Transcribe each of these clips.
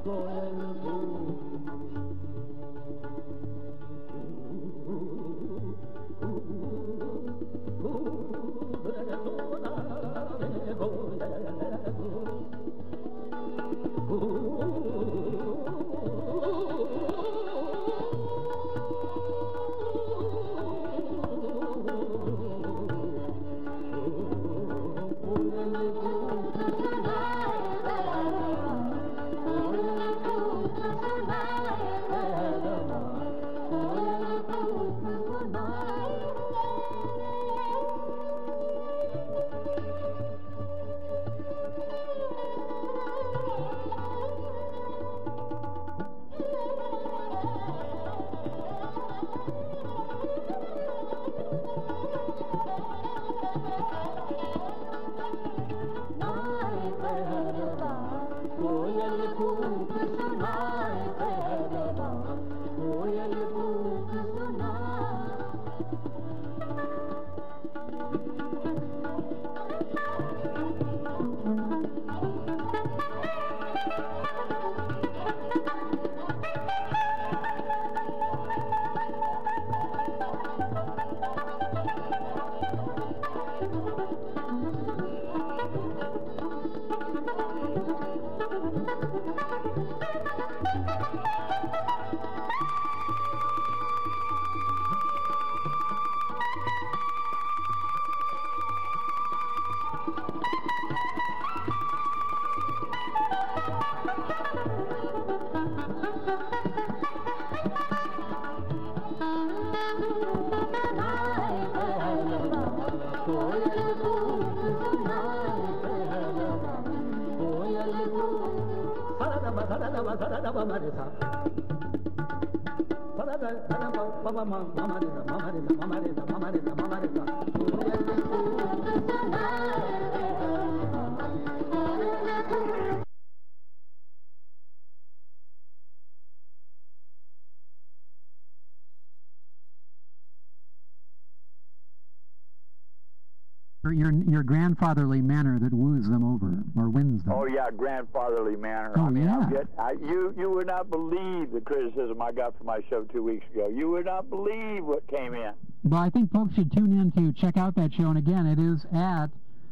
Your grandfatherly manner that woos them over or wins them. Oh yeah, grandfatherly manner. Oh, I mean, yeah. You would not believe the criticism I got for my show 2 weeks ago. You would not believe what came in. Well, I think folks should tune in to check out that show. And again, it is at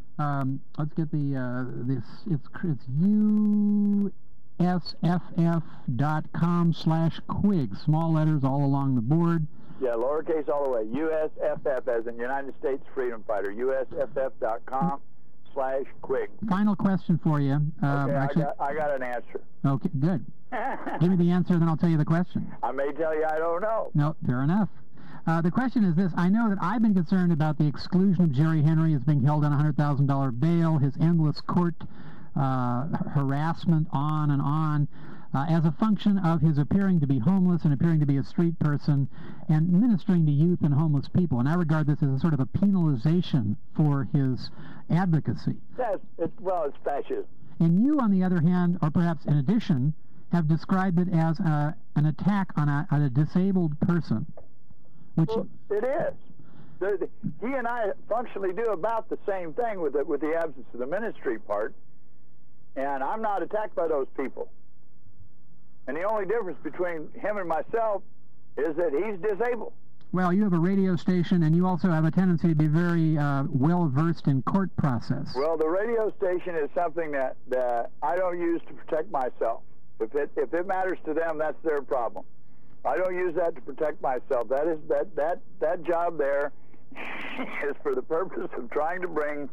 let's get the it's usff.com/quig. Small letters all along the board. Yeah, lowercase all the way. USFF as in United States Freedom Fighter. USFF.com/quig. Final question for you. Okay, I got an answer. Okay, good. Give me the answer, then I'll tell you the question. I may tell you I don't know. No, fair enough. The question is this. I know that I've been concerned about the exclusion of Jerry Henry as being held on a $100,000 bail, his endless court harassment on and on, as a function of his appearing to be homeless and appearing to be a street person and ministering to youth and homeless people. And I regard this as a sort of a penalization for his advocacy. It's fascism. And you, on the other hand, or perhaps in addition, have described it as an attack on a disabled person. Which it is. He and I functionally do about the same thing with the absence of the ministry part, and I'm not attacked by those people. And the only difference between him and myself is that he's disabled. Well, you have a radio station, and you also have a tendency to be very well-versed in court process. Well, the radio station is something that I don't use to protect myself. If it matters to them, that's their problem. I don't use that to protect myself. That job there is for the purpose of trying to bring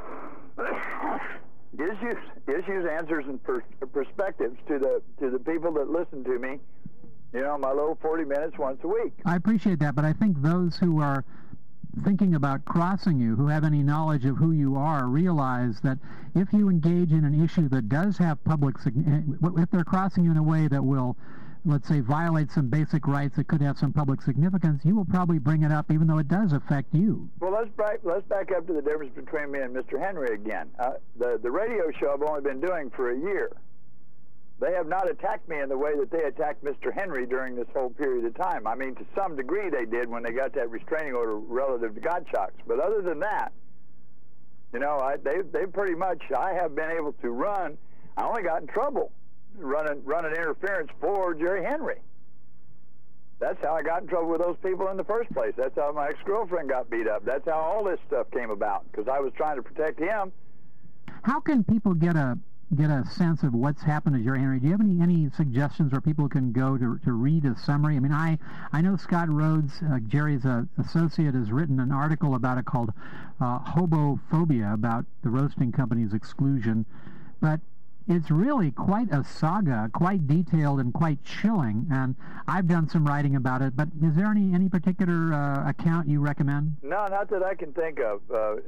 issues, answers, and perspectives to the people that listen to me. You know, my little 40 minutes once a week. I appreciate that, but I think those who are thinking about crossing you, who have any knowledge of who you are, realize that if you engage in an issue that does have public significance, if they're crossing you in a way that will, let's say, violate some basic rights that could have some public significance, you will probably bring it up even though it does affect you. Well, let's back up to the difference between me and Mr. Henry again. The radio show I've only been doing for a year. They have not attacked me in the way that they attacked Mr. Henry during this whole period of time. I mean, to some degree they did when they got that restraining order relative to Gottschalks. But other than that, you know, they pretty much, I have been able to run. I only got in trouble running interference for Jerry Henry. That's how I got in trouble with those people in the first place. That's how my ex-girlfriend got beat up. That's how all this stuff came about, because I was trying to protect him. How can people get a sense of what's happened to Jerry Henry? Do you have any suggestions where people can go to read a summary? I mean, I know Scott Rhodes, Jerry's associate, has written an article about it called Hobophobia, about the roasting company's exclusion, but it's really quite a saga, quite detailed and quite chilling, and I've done some writing about it, but is there any particular account you recommend? No, not that I can think of.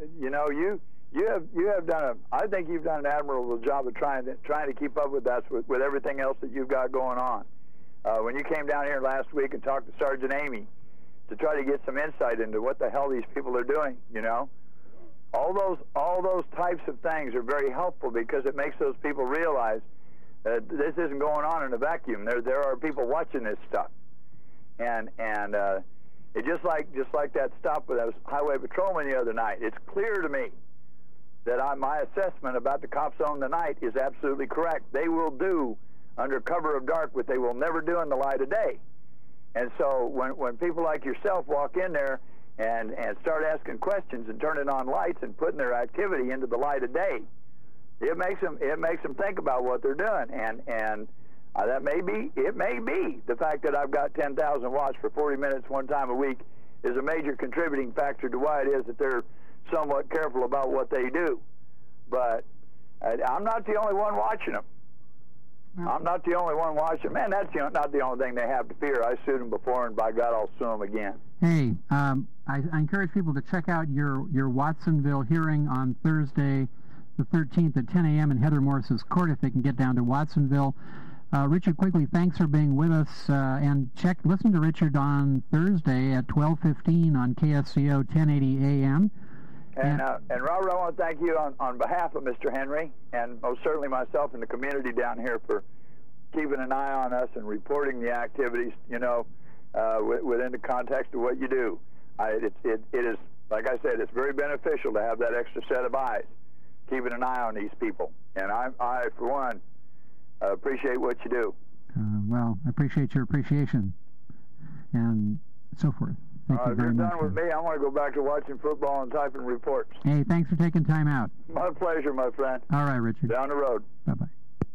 You have done I think you've done an admirable job of trying to keep up with that with everything else that you've got going on. When you came down here last week and talked to Sergeant Amy to try to get some insight into what the hell these people are doing, all those types of things are very helpful, because it makes those people realize that this isn't going on in a vacuum. There are people watching this stuff, and it just like that stop with that highway patrolman the other night. It's clear to me that my assessment about the cops on the night is absolutely correct. They will do under cover of dark what they will never do in the light of day. And so when people like yourself walk in there and start asking questions and turning on lights and putting their activity into the light of day, it makes them think about what they're doing. And that may be the fact that I've got 10,000 watts for 40 minutes one time a week is a major contributing factor to why it is that they're somewhat careful about what they do. But I'm not the only one watching them. I'm not the only one watching. Man, that's not the only thing they have to fear. I sued them before, and by God, I'll sue them again. Hey, I encourage people to check out your Watsonville hearing on Thursday, the 13th at 10 a.m. in Heather Morris's court, if they can get down to Watsonville. Richard Quigley, thanks for being with us, and listen to Richard on Thursday at 12:15 on KSCO 1080 AM. And Robert, I want to thank you on behalf of Mr. Henry, and most certainly myself and the community down here, for keeping an eye on us and reporting the activities, within the context of what you do. It is, like I said, it's very beneficial to have that extra set of eyes, keeping an eye on these people. And I for one, appreciate what you do. Well, I appreciate your appreciation, and so forth. Thank you very much. If you're done with me, I want to go back to watching football and typing reports. Hey, thanks for taking time out. My pleasure, my friend. All right, Richard. Down the road. Bye-bye.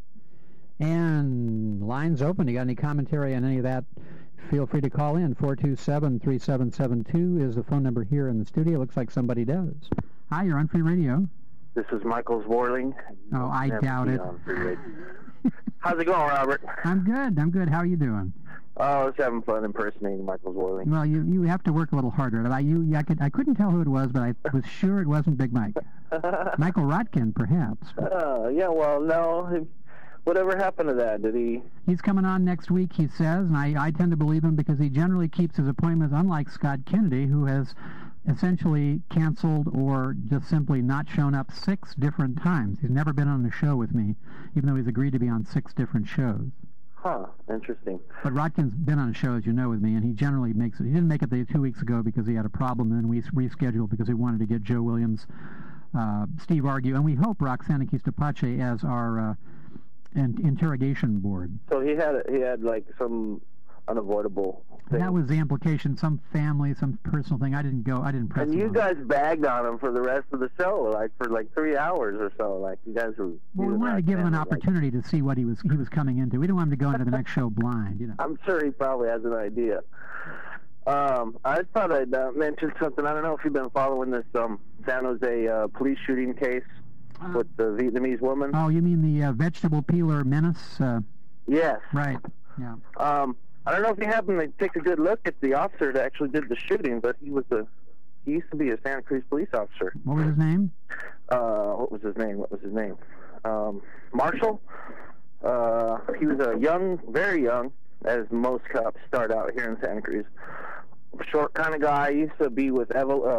And lines open. You got any commentary on any of that? Feel free to call in. 427-3772 is the phone number here in the studio. Looks like somebody does. Hi, you're on Free Radio. This is Michael Zwarling. Oh, I doubt it. How's it going, Robert? I'm good. How are you doing? Oh, I was having fun impersonating Michael Zwarling. Well, you have to work a little harder. I couldn't tell who it was, but I was sure it wasn't Big Mike. Michael Rotkin, perhaps. Yeah, well, no. Whatever happened to that? Did he? He's coming on next week, he says, and I tend to believe him because he generally keeps his appointments, unlike Scott Kennedy, who has essentially canceled or just simply not shown up 6 different times. He's never been on a show with me, even though he's agreed to be on 6 different shows. Huh, interesting. But Rotkin's been on a show, as you know, with me, and he generally makes it. He didn't make it the 2 weeks ago because he had a problem, and then we rescheduled because we wanted to get Joe Williams, Steve Argue, and we hope Roxana Quistapache as our interrogation board. So he had like some unavoidable thing. That was the implication, some family, some personal thing. I didn't press him. And you guys bagged on him for the rest of the show, for 3 hours or so. Like, you guys were... Well, we wanted to give him an opportunity to see what he was coming into. We didn't want him to go into the next show blind, I'm sure he probably has an idea. I thought I'd mention something. I don't know if you've been following this San Jose police shooting case with the Vietnamese woman. Oh, you mean the vegetable peeler menace? Yes. Right, yeah. I don't know if you happened to take a good look at the officer that actually did the shooting, but he used to be a Santa Cruz police officer. What was his name? What was his name? Marshall. He was very young, as most cops start out here in Santa Cruz. Short kind of guy. He used to be with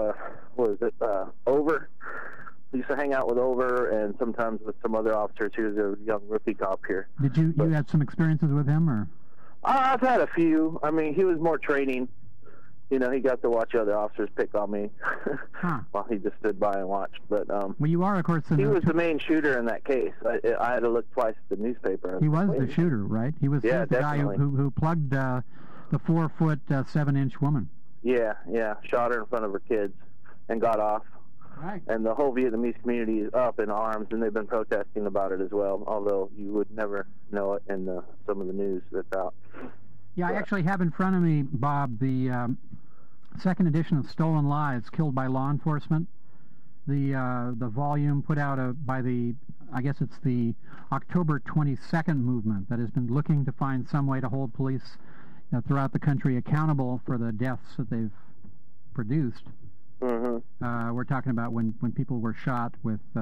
Over. He used to hang out with Over and sometimes with some other officers. He was a young rookie cop here. Did you had some experiences with him, or? I've had a few. I mean, he was more training. he got to watch other officers pick on me Huh. while he just stood by and watched. But Well, you are, of course, he was the main shooter in that case. I had to look twice at the newspaper. He was like, the shooter, right? He was Yeah, the guy who plugged the 4-foot, 7-inch woman. Yeah, shot her in front of her kids and got off. Right. And the whole Vietnamese community is up in arms, and they've been protesting about it as well, although you would never know it in some of the news that's out. Yeah, I actually have in front of me, Bob, the second edition of Stolen Lives, Killed by Law Enforcement. The volume put out by I guess it's the October 22nd movement that has been looking to find some way to hold police throughout the country accountable for the deaths that they've produced. Mm-hmm. We're talking about when people were shot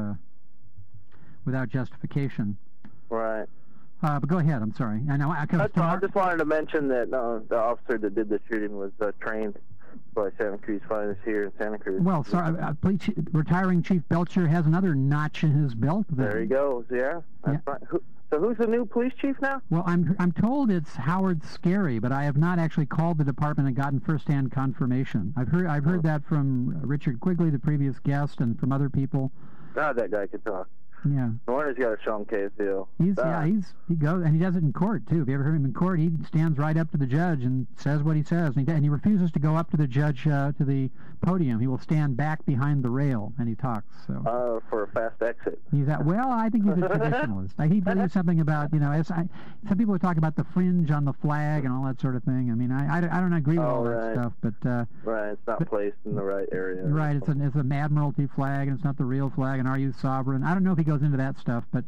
without justification. Right. But go ahead. I'm sorry. I know. I just wanted to mention that the officer that did the shooting was trained by Santa Cruz Finest here in Santa Cruz. Well, sorry, retiring Chief Belcher has another notch in his belt. There he goes. Yeah. That's right. So who's the new police chief now? Well, I'm told it's Howard Scarry, but I have not actually called the department and gotten firsthand confirmation. I've heard that from Richard Quigley, the previous guest, and from other people. God, that guy could talk. Yeah. No wonder he's got a strong case deal. He goes, and he does it in court too. If you ever heard him in court, he stands right up to the judge and says what he says, and he refuses to go up to the judge to the podium. He will stand back behind the rail and he talks. So for a fast exit. Well, I think he's a traditionalist. He believes something about some people are talking about the fringe on the flag and all that sort of thing. I mean, I don't agree with all that stuff, but right, it's not placed in the right area. Right, it's an admiralty flag and it's not the real flag. And are you sovereign? I don't know if he goes into that stuff, but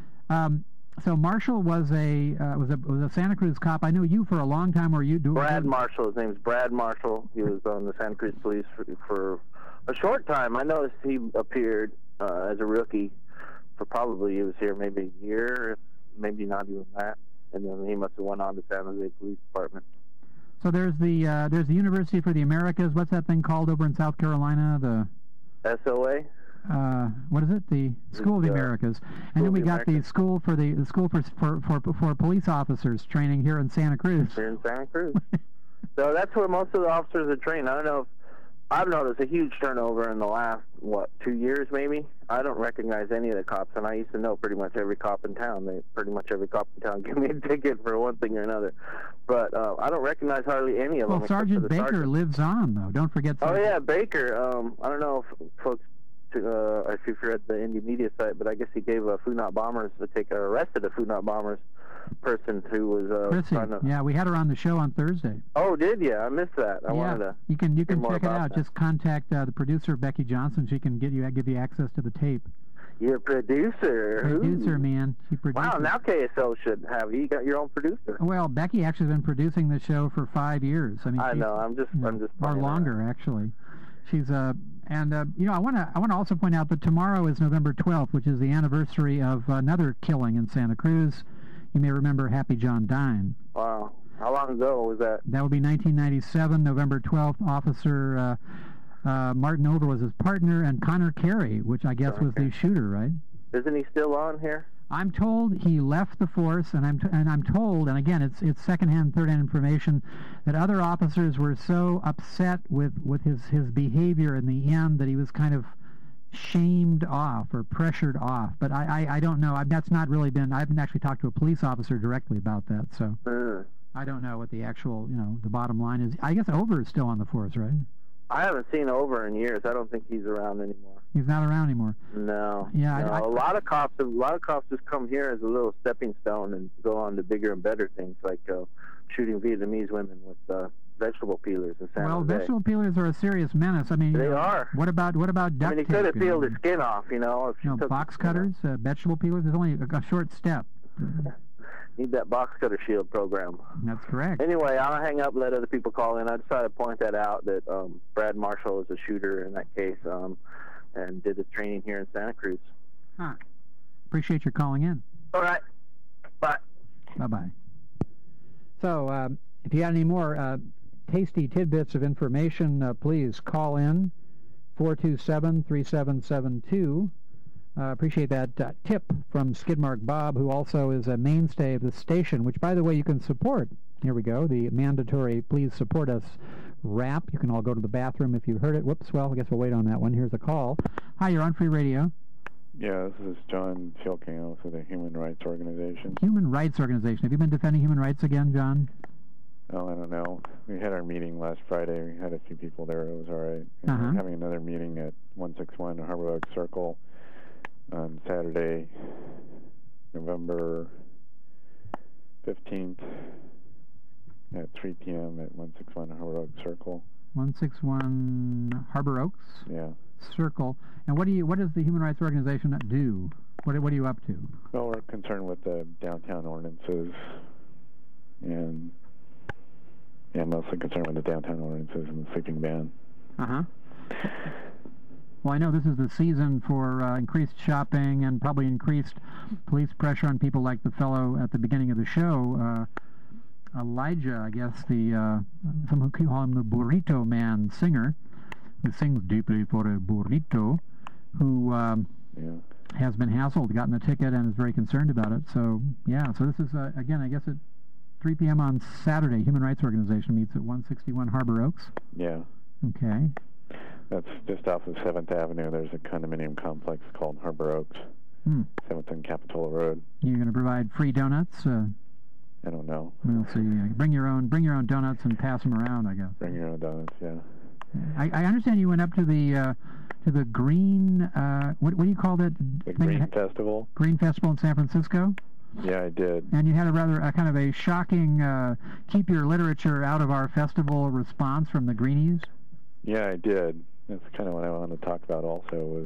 so Marshall was a Santa Cruz cop. I knew you for a long time. Brad Marshall? His name's Brad Marshall. He was on the Santa Cruz Police for a short time. I noticed he appeared as a rookie for probably he was here maybe a year, maybe not even that, and then he must have went on to San Jose Police Department. So there's the University for the Americas. What's that thing called over in South Carolina? The SOA. What is it? The School of the Americas, and then we got the school for police officers training here in Santa Cruz. Here in Santa Cruz. So that's where most of the officers are trained. I don't know if I've noticed a huge turnover in the last 2 years maybe. I don't recognize any of the cops, and I used to know pretty much every cop in town. Pretty much every cop in town gave me a ticket for one thing or another. But I don't recognize hardly any of them. Well, Sergeant Baker lives on though. Don't forget. Sergeant. Oh yeah, Baker. I don't know if folks. If you've read the Indie Media site, but I guess he gave FUNOT bombers arrested a FUNOT bombers person who was trying to... Yeah, we had her on the show on Thursday. Oh, did you? I missed that. I wanted to. You can check it out. That. Just contact the producer Becky Johnson. She can give you access to the tape. You're a producer. Producer, man. She produces. Wow, now KSL should have you. Got your own producer. Well, Becky actually has been producing the show for 5 years. I mean, I know. I'm just. Or longer, actually. She's I want to also point out that tomorrow is November 12th, which is the anniversary of another killing in Santa Cruz. You may remember Happy John Dine. Wow. How long ago was that? That would be 1997, November 12th. Officer Martin Over was his partner, and Connor Carey, which I guess was the shooter, right? Isn't he still on here? I'm told he left the force, and I'm told, and again, it's secondhand, third-hand information, that other officers were so upset with his behavior in the end that he was kind of shamed off or pressured off. But I don't know. That's not really been. I haven't actually talked to a police officer directly about that, so I don't know what the actual the bottom line is. I guess Over is still on the force, right? I haven't seen Over in years. I don't think he's around anymore. He's not around anymore. No. Yeah. No. A lot of cops just come here as a little stepping stone and go on to bigger and better things, like shooting Vietnamese women with vegetable peelers in San Jose. Well, vegetable peelers are a serious menace. I mean, they are. What about duct tape? I mean, he could have peeled his skin off, If box cutters, vegetable peelers. There's only a short step. Need that box cutter shield program. That's correct. Anyway, I'll hang up, let other people call in. I decided to point that out, that Brad Marshall is a shooter in that case, and did his training here in Santa Cruz. Huh. Appreciate your calling in. All right. Bye. Bye-bye. So, if you got any more tasty tidbits of information, please call in 427-3772. Appreciate that tip from Skidmark Bob, who also is a mainstay of the station, which, by the way, you can support Here we go. The mandatory please support us rap. You can all go to the bathroom if you've heard it. Whoops, well, I guess we'll wait on that one. Here's a call. Hi, you're on Free Radio. Yeah, this is John Fielking with the Human Rights Organization. Human Rights Organization. Have you been defending human rights again, John? Oh, I don't know. We had our meeting last Friday. We had a few people there. It was all right. And we're having another meeting at 161 Harbor Oak Circle on Saturday, November 15th at 3 p.m. at 161 Harbor Oak Circle. 161 Harbor Oaks? Yeah. Circle. And what does the Human Rights Organization do? What are you up to? Well, we're concerned with the downtown ordinances and mostly concerned with the downtown ordinances and the sleeping ban. Well, I know this is the season for increased shopping and probably increased police pressure on people like the fellow at the beginning of the show, Elijah, I guess, some who call him the Burrito Man singer, who sings deeply for a burrito, who has been hassled, gotten a ticket, and is very concerned about it. So, yeah, so this is, again, I guess at 3 p.m. on Saturday. Human Rights Organization meets at 161 Harbor Oaks. Yeah. Okay. That's just off of 7th Avenue. There's a condominium complex called Harbor Oaks, 7th and Capitola Road. You're going to provide free donuts? I don't know. We'll see. Bring your own donuts and pass them around, I guess. Bring your own donuts, yeah. I understand you went up to the Green, what do you call that? The Green Festival? Green Festival in San Francisco? Yeah, I did. And you had a kind of a shocking keep your literature out of our festival response from the Greenies? Yeah, I did. That's kind of what I wanted to talk about also was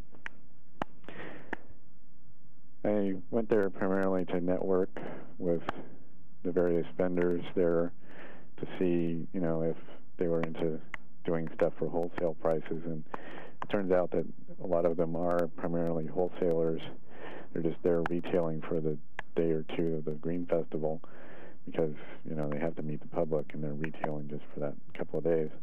I went there primarily to network with the various vendors there to see, if they were into doing stuff for wholesale prices. And it turns out that a lot of them are primarily wholesalers. They're just there retailing for the day or two of the Green Festival because, they have to meet the public and they're retailing just for that couple of days.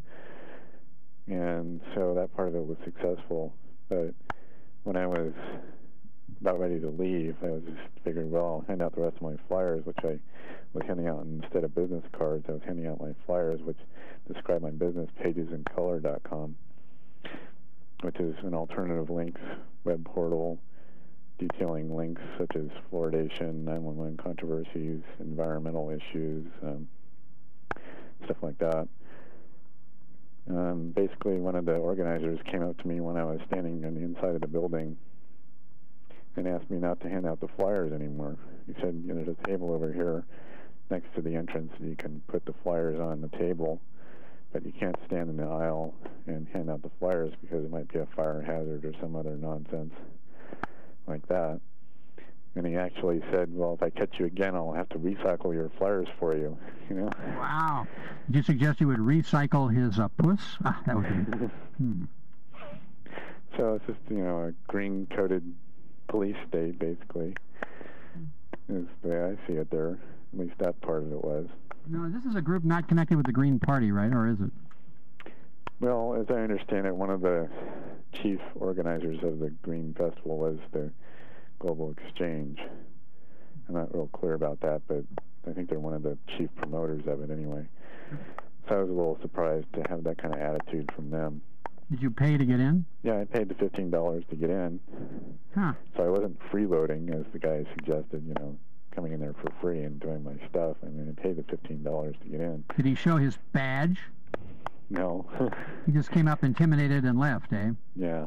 And so that part of it was successful. But when I was about ready to leave, I was just figuring, well, I'll hand out the rest of my flyers, which I was handing out instead of business cards. I was handing out my flyers, which describe my business, pagesincolor.com, which is an alternative links web portal detailing links such as fluoridation, 911 controversies, environmental issues, stuff like that. Basically, one of the organizers came up to me when I was standing on the inside of the building and asked me not to hand out the flyers anymore. He said, there's a table over here next to the entrance that you can put the flyers on the table, but you can't stand in the aisle and hand out the flyers because it might be a fire hazard or some other nonsense like that. And he actually said, well, if I catch you again, I'll have to recycle your flyers for you, Wow. Did you suggest you would recycle his puss? That would be... So it's just, a green-coated police state, basically, is the way I see it there. At least that part of it was. No, this is a group not connected with the Green Party, right? Or is it? Well, as I understand it, one of the chief organizers of the Green Festival was the Global Exchange. I'm not real clear about that, but I think they're one of the chief promoters of it anyway. So I was a little surprised to have that kind of attitude from them. Did you pay to get in? Yeah, I paid the $15 to get in. Huh. So I wasn't freeloading, as the guy suggested, coming in there for free and doing my stuff. I mean, I paid the $15 to get in. Did he show his badge? No. He just came up intimidated and left, eh? Yeah.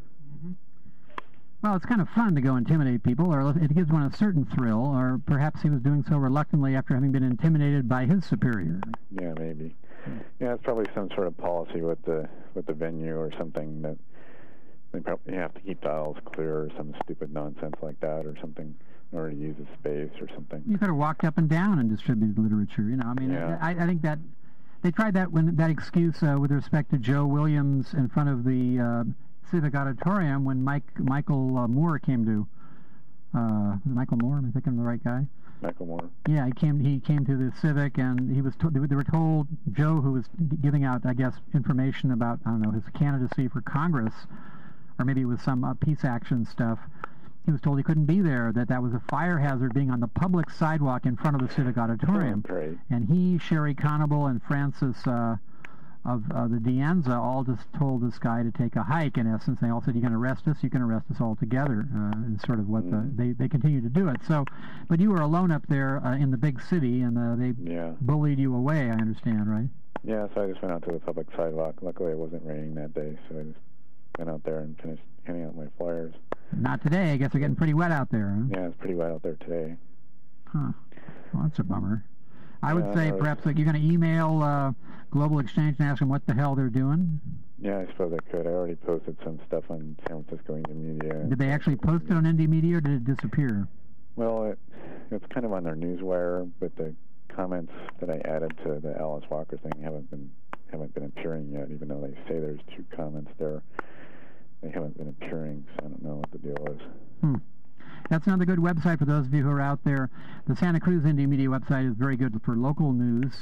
Well, it's kind of fun to go intimidate people, or it gives one a certain thrill, or perhaps he was doing so reluctantly after having been intimidated by his superior. Yeah, maybe. Yeah, it's probably some sort of policy with the venue or something that they probably have to keep the aisles clear or some stupid nonsense like that or something in order to use the space or something. You could have walked up and down and distributed literature, I mean, yeah. I think that they tried that excuse with respect to Joe Williams in front of the Civic Auditorium when Michael Moore came to. Michael Moore? Am I thinking of the right guy? Michael Moore. Yeah, he came to the Civic, and he was they were told, Joe, who was giving out, I guess, information about, I don't know, his candidacy for Congress, or maybe it was some peace action stuff, He was told he couldn't be there, that was a fire hazard being on the public sidewalk in front of the Civic Auditorium. Oh, great. And he, Sherry Conable, and Francis of the Dianza all just told this guy to take a hike, in essence. They all said, "You can arrest us, you can arrest us all together," is sort of what they continue to do it. So, but you were alone up there in the big city, and they bullied you away, I understand, right? Yeah, so I just went out to the public sidewalk. Luckily, it wasn't raining that day, so I just went out there and finished handing out my flyers. Not today. I guess they're getting pretty wet out there, huh? Yeah, it's pretty wet out there today. Huh. Well, that's a bummer. I would say perhaps that you're going to email Global Exchange and ask them what the hell they're doing. Yeah, I suppose I could. I already posted some stuff on San Francisco Indie Media. Did they actually post it on Indie Media, or did it disappear? Well, it's kind of on their newswire, but the comments that I added to the Alice Walker thing haven't been appearing yet, even though they say there's 2 comments there. They haven't been appearing, so I don't know what the deal is. That's another good website for those of you who are out there. The Santa Cruz Indie Media website is very good for local news,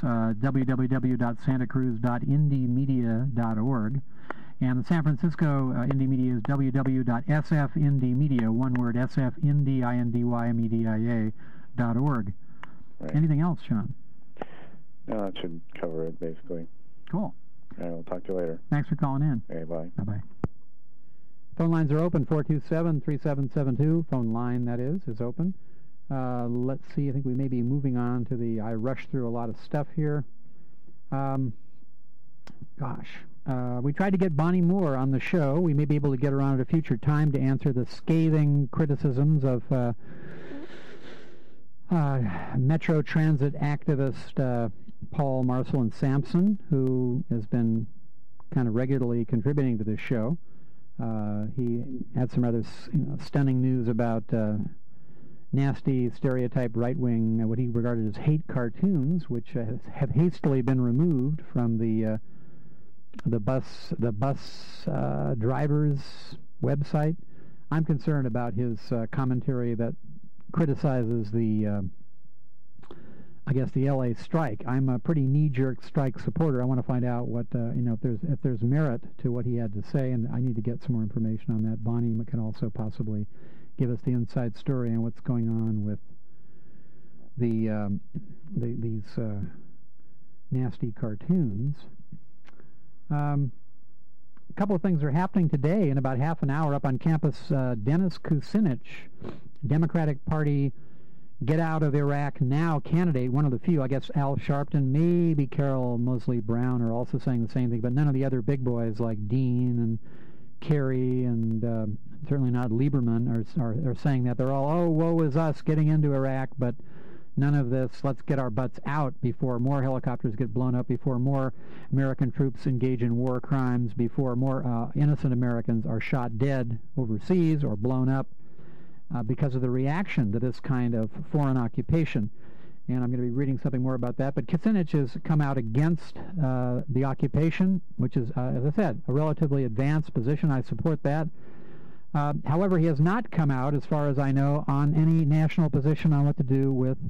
www.santacruz.indiemedia.org. And the San Francisco Indie Media is www.sfindymedia, one word, sfindymedia.org. Right. Anything else, Sean? No, that should cover it, basically. Cool. All right, we'll talk to you later. Thanks for calling in. Okay, bye. Bye-bye. Phone lines are open, 427-3772. Phone line, that is open. Let's see, I think we may be moving on to I rushed through a lot of stuff here. We tried to get Bonnie Moore on the show. We may be able to get her on at a future time to answer the scathing criticisms of Metro Transit activist Paul Marcellin Sampson, who has been kind of regularly contributing to this show. He had some rather stunning news about nasty, stereotype right-wing, what he regarded as hate cartoons, which have hastily been removed from the bus drivers' website. I'm concerned about his commentary that criticizes the LA strike. I'm a pretty knee-jerk strike supporter. I want to find out what if there's merit to what he had to say, and I need to get some more information on that. Bonnie can also possibly give us the inside story on what's going on with these nasty cartoons. A couple of things are happening today in about half an hour up on campus. Dennis Kucinich, Democratic Party Get Out of Iraq Now candidate, one of the few. I guess Al Sharpton, maybe Carol Moseley Brown are also saying the same thing, but none of the other big boys like Dean and Kerry and certainly not Lieberman are saying that. They're all, oh, woe is us getting into Iraq, but none of this, let's get our butts out before more helicopters get blown up, before more American troops engage in war crimes, before more innocent Americans are shot dead overseas or blown up because of the reaction to this kind of foreign occupation. And I'm going to be reading something more about that. But Kucinich has come out against the occupation, which is, as I said, a relatively advanced position. I support that. However, he has not come out, as far as I know, on any national position on what to do with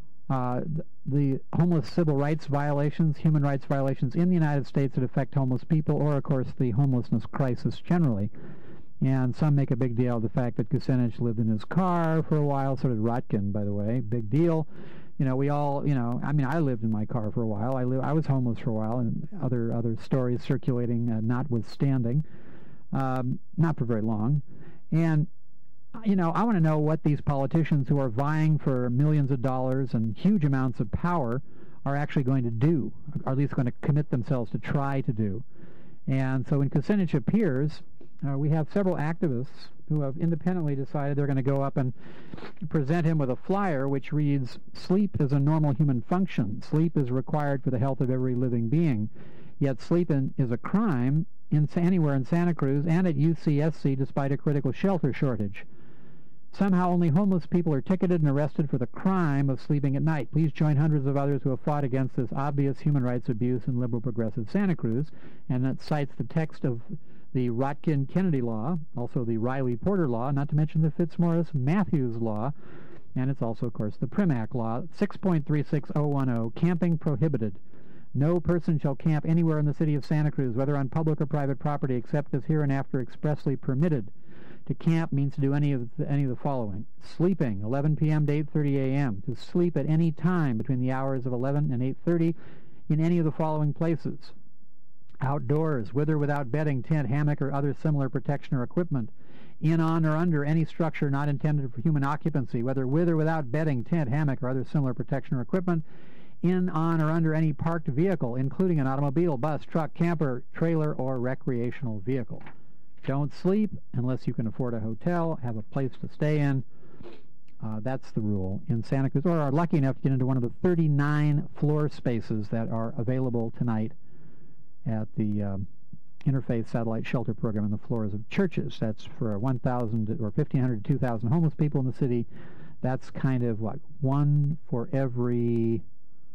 the homeless civil rights violations, human rights violations in the United States that affect homeless people, or, of course, the homelessness crisis generally. And some make a big deal of the fact that Kucinich lived in his car for a while. So did Rotkin, by the way. Big deal. We all, I lived in my car for a while. I was homeless for a while, and other stories circulating notwithstanding. Not for very long. And, I want to know what these politicians who are vying for millions of dollars and huge amounts of power are actually going to do, or at least going to commit themselves to try to do. And so when Kucinich appears, we have several activists who have independently decided they're going to go up and present him with a flyer which reads, "Sleep is a normal human function. Sleep is required for the health of every living being. Yet sleep is a crime anywhere in Santa Cruz and at UCSC despite a critical shelter shortage. Somehow only homeless people are ticketed and arrested for the crime of sleeping at night. Please join hundreds of others who have fought against this obvious human rights abuse in liberal progressive Santa Cruz." And that cites the text of the Rotkin-Kennedy law, also the Riley-Porter law, not to mention the Fitzmaurice-Matthews law, and it's also, of course, the Primack law, 6.36010, camping prohibited. No person shall camp anywhere in the city of Santa Cruz, whether on public or private property, except as hereinafter expressly permitted. To camp means to do any of the following. Sleeping, 11 p.m. to 8:30 a.m. To sleep at any time between the hours of 11 and 8:30 in any of the following places. Outdoors, with or without bedding, tent, hammock, or other similar protection or equipment. In, on, or under any structure not intended for human occupancy, whether with or without bedding, tent, hammock, or other similar protection or equipment. In, on, or under any parked vehicle, including an automobile, bus, truck, camper, trailer, or recreational vehicle. Don't sleep unless you can afford a hotel, have a place to stay in. That's the rule in Santa Cruz, or are lucky enough to get into one of the 39 floor spaces that are available tonight at the Interfaith Satellite Shelter Program on the floors of churches. That's for 1,000 or 1,500 to 2,000 homeless people in the city. That's kind of what, one for every,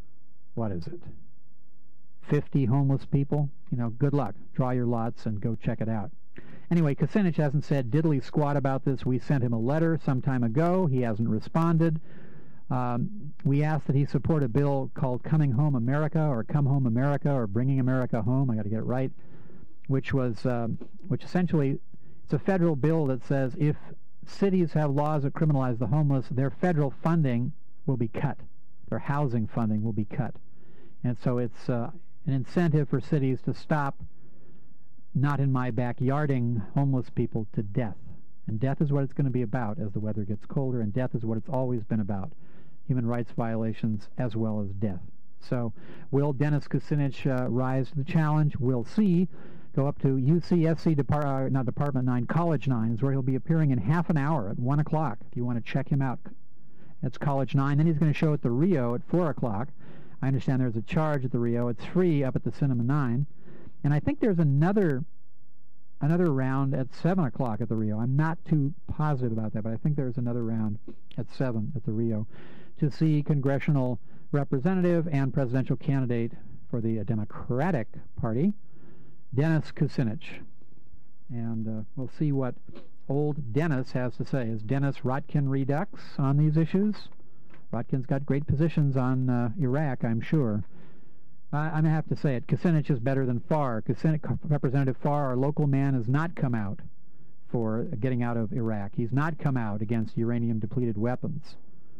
50 homeless people? Good luck. Draw your lots and go check it out. Anyway, Kucinich hasn't said diddly squat about this. We sent him a letter some time ago. He hasn't responded. We asked that he support a bill called Coming Home America, or Come Home America, or Bringing America Home. I got to get it right. Which essentially, it's a federal bill that says if cities have laws that criminalize the homeless, their federal funding will be cut. Their housing funding will be cut. And so it's an incentive for cities to stop not in my backyarding homeless people to death. And death is what it's going to be about as the weather gets colder, and death is what it's always been about. Human rights violations as well as death. So will Dennis Kucinich rise to the challenge? We'll see. Go up to UCSC, Department 9, College 9 is where he'll be appearing in half an hour at 1 o'clock if you want to check him out. That's College 9. Then he's going to show at the Rio at 4 o'clock. I understand there's a charge at the Rio. It's free up at the Cinema 9. And I think there's another round at 7 o'clock at the Rio. I'm not too positive about that, but I think there's another round at 7 at the Rio to see congressional representative and presidential candidate for the Democratic Party, Dennis Kucinich. And we'll see what old Dennis has to say. Is Dennis Rotkin Redux on these issues? Rotkin's got great positions on Iraq, I'm sure. I'm going to have to say it. Kucinich is better than Farr. Representative Farr, our local man, has not come out for getting out of Iraq. He's not come out against uranium-depleted weapons.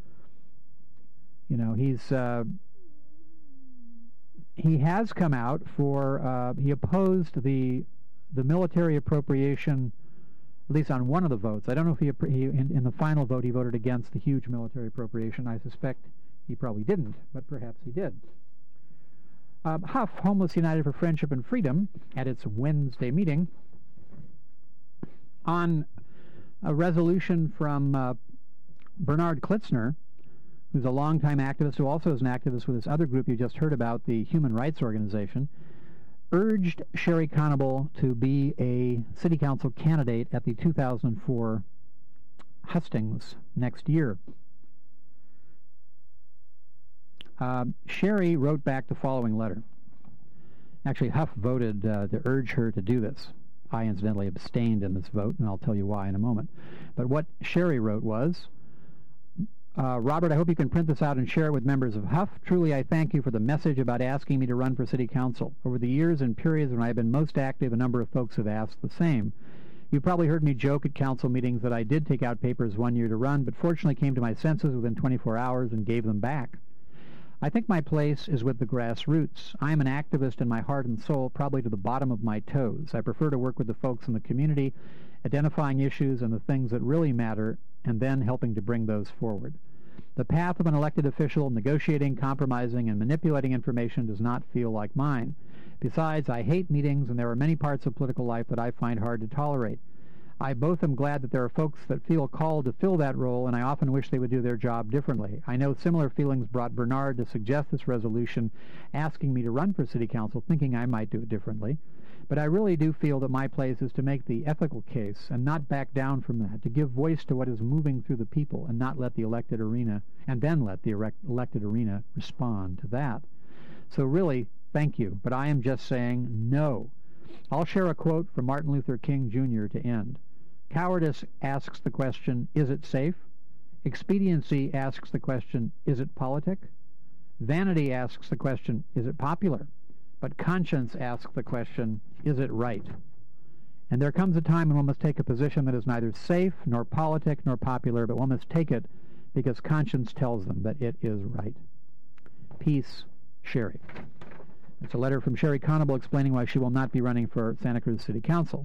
He has come out for, he opposed the military appropriation, at least on one of the votes. I don't know if in the final vote he voted against the huge military appropriation. I suspect he probably didn't, but perhaps he did. Huff, Homeless United for Friendship and Freedom, at its Wednesday meeting, on a resolution from Bernard Klitzner, who's a longtime activist, who also is an activist with this other group you just heard about, the Human Rights Organization, urged Sherry Conable to be a city council candidate at the 2004 hustings next year. Sherry wrote back the following letter. Actually, Huff voted to urge her to do this. I incidentally abstained in this vote, and I'll tell you why in a moment. But what Sherry wrote was, Robert, I hope you can print this out and share it with members of Huff. Truly, I thank you for the message about asking me to run for city council. Over the years and periods when I have been most active, a number of folks have asked the same. You probably heard me joke at council meetings that I did take out papers one year to run, but fortunately came to my senses within 24 hours and gave them back. I think my place is with the grassroots. I am an activist in my heart and soul, probably to the bottom of my toes. I prefer to work with the folks in the community, identifying issues and the things that really matter, and then helping to bring those forward. The path of an elected official, negotiating, compromising, and manipulating information does not feel like mine. Besides, I hate meetings, and there are many parts of political life that I find hard to tolerate. I both am glad that there are folks that feel called to fill that role, and I often wish they would do their job differently. I know similar feelings brought Bernard to suggest this resolution, asking me to run for city council, thinking I might do it differently. But I really do feel that my place is to make the ethical case and not back down from that, to give voice to what is moving through the people and not let the elected arena, and then let the elected arena respond to that. So really, thank you, but I am just saying no. I'll share a quote from Martin Luther King Jr. to end. Cowardice asks the question, is it safe? Expediency asks the question, is it politic? Vanity asks the question, is it popular? But conscience asks the question, is it right? And there comes a time when one must take a position that is neither safe, nor politic, nor popular, but one must take it because conscience tells them that it is right. Peace, Sherry. It's a letter from Sherry Conable explaining why she will not be running for Santa Cruz City Council.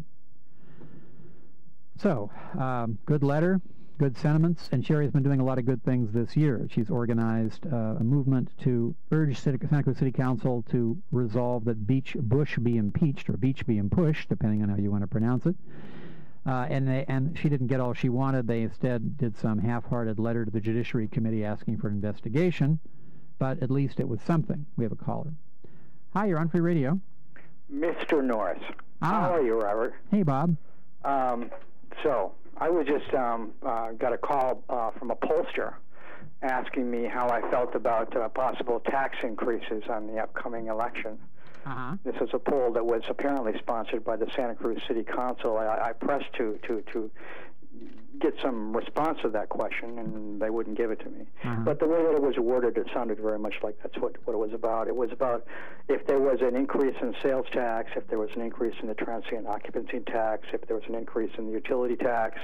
So, good letter, good sentiments, and Sherry has been doing a lot of good things this year. She's organized a movement to urge Santa Cruz City Council to resolve that Bush be impeached, or Beach be pushed, depending on how you want to pronounce it. And she didn't get all she wanted. They instead did some half-hearted letter to the Judiciary Committee asking for an investigation, but at least it was something. We have a caller. Hi, you're on Free Radio. Mr. Norris. How are you, Robert? Hey, Bob. So I was just got a call from a pollster asking me how I felt about possible tax increases on the upcoming election. This is a poll that was apparently sponsored by the Santa Cruz City Council. I pressed to get some response to that question, and they wouldn't give it to me. But the way that it was worded, it sounded very much like that's what it was about. It was about if there was an increase in sales tax, if there was an increase in the transient occupancy tax, if there was an increase in the utility tax,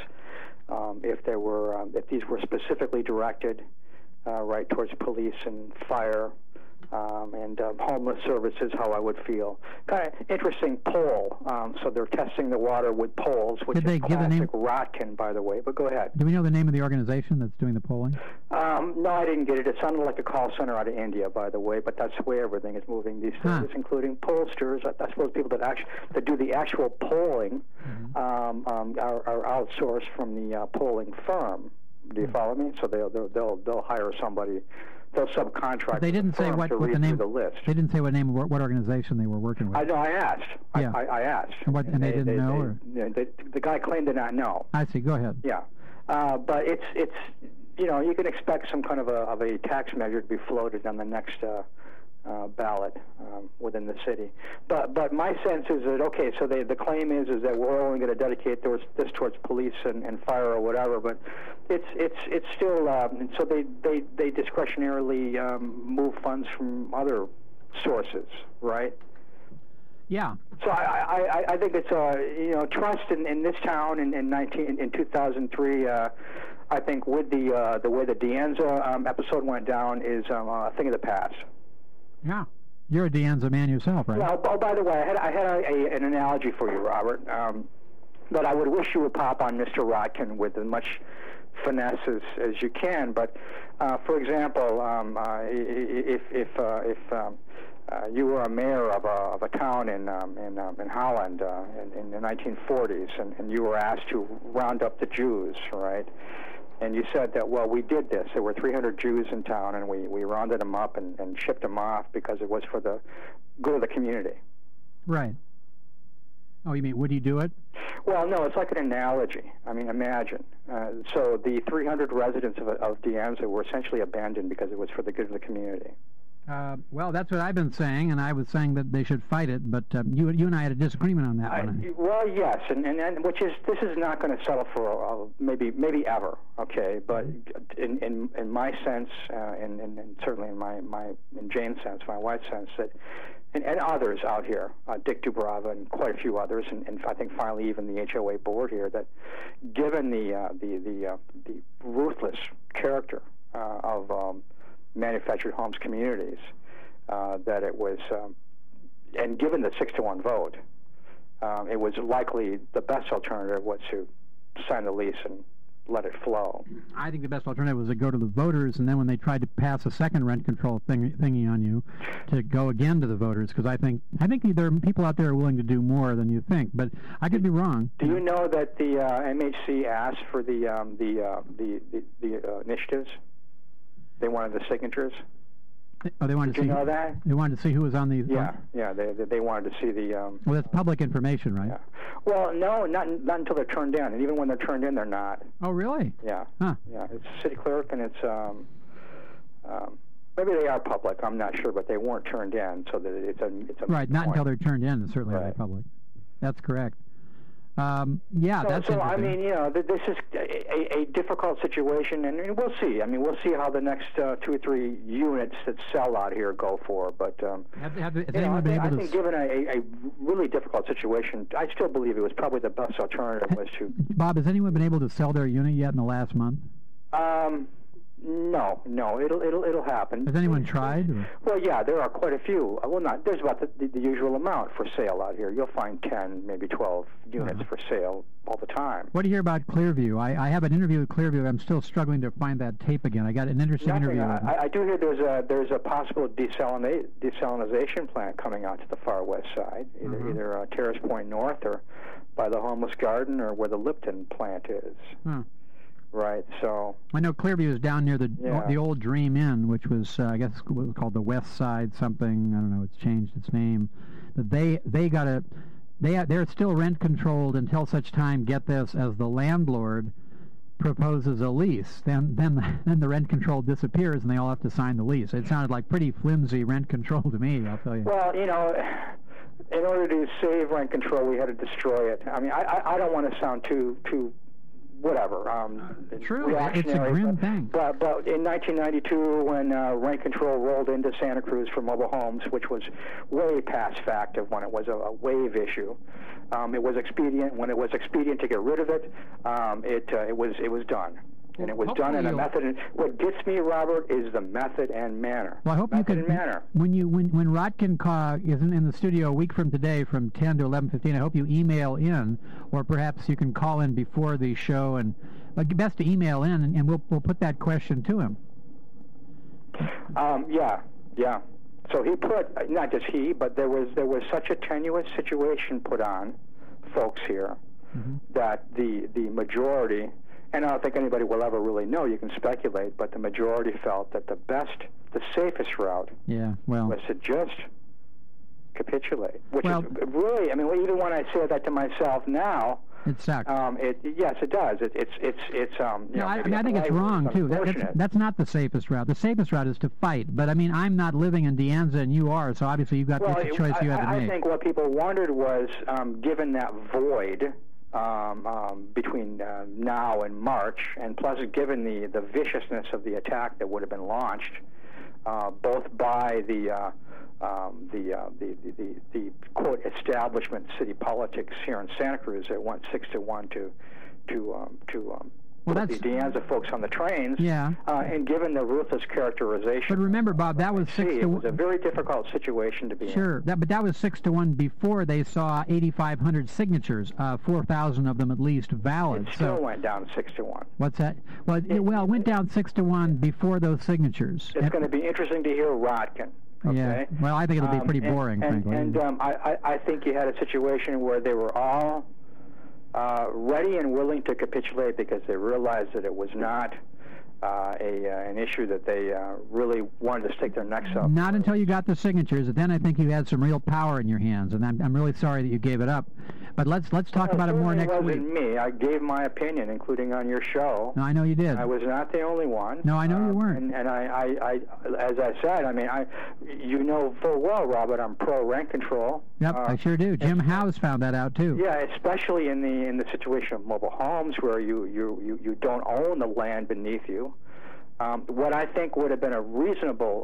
if these were specifically directed right towards police and fire, and homeless services, how I would feel. Kind of interesting poll. So they're testing the water with polls, which is classic Rotkin, by the way. But go ahead. Do we know the name of the organization that's doing the polling? No, I didn't get it. It sounded like a call center out of India, by the way. But that's where everything is moving these days, including pollsters. I suppose people that do the actual polling are outsourced from the polling firm. Do you follow me? So they'll hire somebody. They'll subcontract. But they didn't say what the name. The list. They didn't say what organization they were working with. I know. I asked. Yeah. I asked. And they didn't know. The guy claimed to not know. I see. Go ahead. Yeah, but it's you can expect some kind of a tax measure to be floated on the next ballot within the city. But my sense is that okay, so the claim is that we're only going to dedicate this towards police and fire or whatever, but it's still so they discretionarily move funds from other sources, right? Yeah. So I think it's trust in this town in 2003. I think with the way the De Anza episode went down is a thing of the past. Yeah, you're a De Anza man yourself, right? Well, by the way, I had an analogy for you, Robert, that I would wish you would pop on Mr. Rotkin with as much finesse as you can. But for example, if you were a mayor of a town in Holland in the 1940s, and you were asked to round up the Jews, right? And you said that, well, we did this. There were 300 Jews in town, and we rounded them up and shipped them off because it was for the good of the community. Right. Oh, you mean, would you do it? Well, no, it's like an analogy. I mean, imagine. So the 300 residents of De Anza were essentially abandoned because it was for the good of the community. Well, that's what I've been saying, and I was saying that they should fight it, but you and I had a disagreement on that one. Well, yes, and this is not going to settle for maybe ever, okay? But in my sense, and certainly in Jane's sense, my wife's sense, that and others out here, Dick Dubrava and quite a few others, and I think finally even the HOA board here, that given the ruthless character of manufactured homes communities, that it was, and given the 6-to-1 vote, it was likely the best alternative was to sign the lease and let it flow. I think the best alternative was to go to the voters, and then when they tried to pass a second rent control thingy on you, to go again to the voters, because I think there are people out there who are willing to do more than you think, but I could be wrong. Do you know that the MHC asked for the initiatives? They wanted the signatures. Oh, they wanted to see. Did you know that? They wanted to see who was on the. Yeah. They wanted to see the. Well, that's public information, right? Yeah. Well, no, not until they're turned in, and even when they're turned in, they're not. Oh, really? Yeah. Huh. Yeah. It's city clerk, and it's maybe they are public. I'm not sure, but they weren't turned in, so that it's a right. Not until they're turned in. It's certainly right. public. That's correct. Yeah, that's so interesting. I mean, this is a difficult situation, and we'll see. I mean, we'll see how the next 2 or 3 units that sell out here go for. But has anyone been able to? I think, given a really difficult situation, I still believe it was probably the best alternative was to. Bob, has anyone been able to sell their unit yet in the last month? No, it'll happen. Has anyone tried? Or? Well, yeah, there are quite a few. Well, there's about the usual amount for sale out here. You'll find 10, maybe 12 units for sale all the time. What do you hear about Clearview? I have an interview with Clearview. I'm still struggling to find that tape again. I got an interesting interview. I do hear there's a possible desalinization plant coming out to the far west side, either Terrace Point North or by the Homeless Garden or where the Lipton plant is. Right, so I know Clearview is down near the old Dream Inn, which was I guess what was called the West Side something. I don't know. It's changed its name. But they're still rent controlled until such time. Get this, as the landlord proposes a lease, then the rent control disappears and they all have to sign the lease. It sounded like pretty flimsy rent control to me. I'll tell you. Well, in order to save rent control, we had to destroy it. I mean, I don't want to sound too. Whatever. True, it's a grim thing. But in 1992, when rent control rolled into Santa Cruz for mobile homes, which was way past fact of when it was a wave issue, it was expedient. When it was expedient to get rid of it, it was done. And it was done in a method. And what gets me, Robert, is the method and manner. Well, I hope method you can. When Rotkin isn't in the studio a week from today, from 10 to 11:15, I hope you email in, or perhaps you can call in before the show, and best to email in, and we'll put that question to him. Yeah. So he put, not just he, but there was such a tenuous situation put on folks here that the majority. And I don't think anybody will ever really know. You can speculate, but the majority felt that the safest route was to just capitulate. Which is really, I mean, even when I say that to myself now, it sucks. Yes, it does. I think it's wrong too. That's not the safest route. The safest route is to fight. But I mean, I'm not living in De Anza, and you are, so obviously you've got the choice you have to make. I think what people wondered was, given that void. Between now and March, and plus given the viciousness of the attack that would have been launched, both by the quote establishment city politics here in Santa Cruz, it went 6-1 to the De Anza folks on the trains. Yeah. And given the ruthless characterization. But remember, Bob, that was 6-1. It was a very difficult situation to be in. Sure, but that was 6-1 before they saw 8,500 signatures, 4,000 of them at least valid. It still went down 6-1. What's that? Well, it went down 6-1 before those signatures. It's going to be interesting to hear Rotkin. Okay. Yeah. Well, I think it'll be pretty boring, frankly. And I think you had a situation where they were all ready and willing to capitulate because they realized that it was not an issue that they really wanted to stick their necks up. Not until you got the signatures, and then I think you had some real power in your hands, and I'm really sorry that you gave it up. But let's talk about it more next week. It wasn't me. I gave my opinion, including on your show. No, I know you did. I was not the only one. No, I know you weren't. And I, as I said, I mean, you know full well, Robert, I'm pro rent control. Yep, I sure do. Jim Howes found that out too. Yeah, especially in the situation of mobile homes where you don't own the land beneath you. What I think would have been a reasonable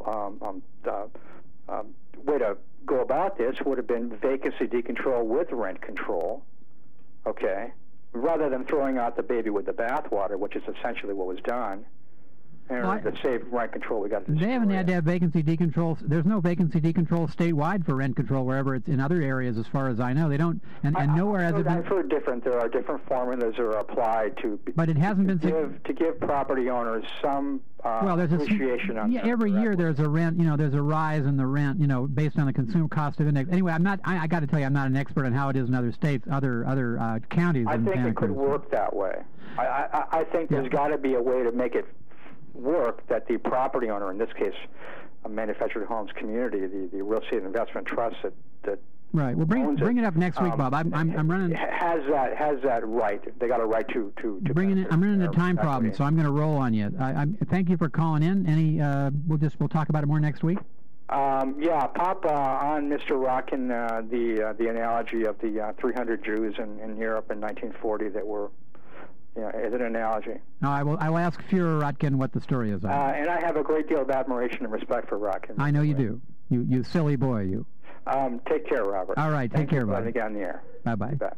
way to go about this would have been vacancy decontrol with rent control, okay, rather than throwing out the baby with the bathwater, which is essentially what was done. And to save rent control, we got to. They haven't had to have vacancy decontrol. There's no vacancy decontrol statewide for rent control wherever it's in other areas, as far as I know. They don't, and nowhere has it been. I've heard different. There are different formulas that are applied to. But it hasn't been to give property owners some appreciation on. Yeah, every year there's a rent. There's a rise in the rent. Based on the consumer cost of index. Anyway, I'm not. I got to tell you, I'm not an expert on how it is in other states, other counties. I think it could work that way. I think there's got to be a way to make it work that the property owner, in this case a manufactured homes community, the real estate investment trust that right. Well, bring it up next week, Bob. I'm running. Has that right? They got a right to bring it. I'm running a time problem, so I'm going to roll on you. I thank you for calling in. We'll talk about it more next week. Yeah, pop on Mr. Rotkin the analogy of the 300 Jews in Europe in 1940 that were, as an analogy. No, I will ask Führer Rotkin what the story is on. And I have a great deal of admiration and respect for Rotkin. I know you do. You silly boy, you. Take care, Robert. All right, take care, buddy. Thank you for letting me get on the air. Bye-bye. Bye.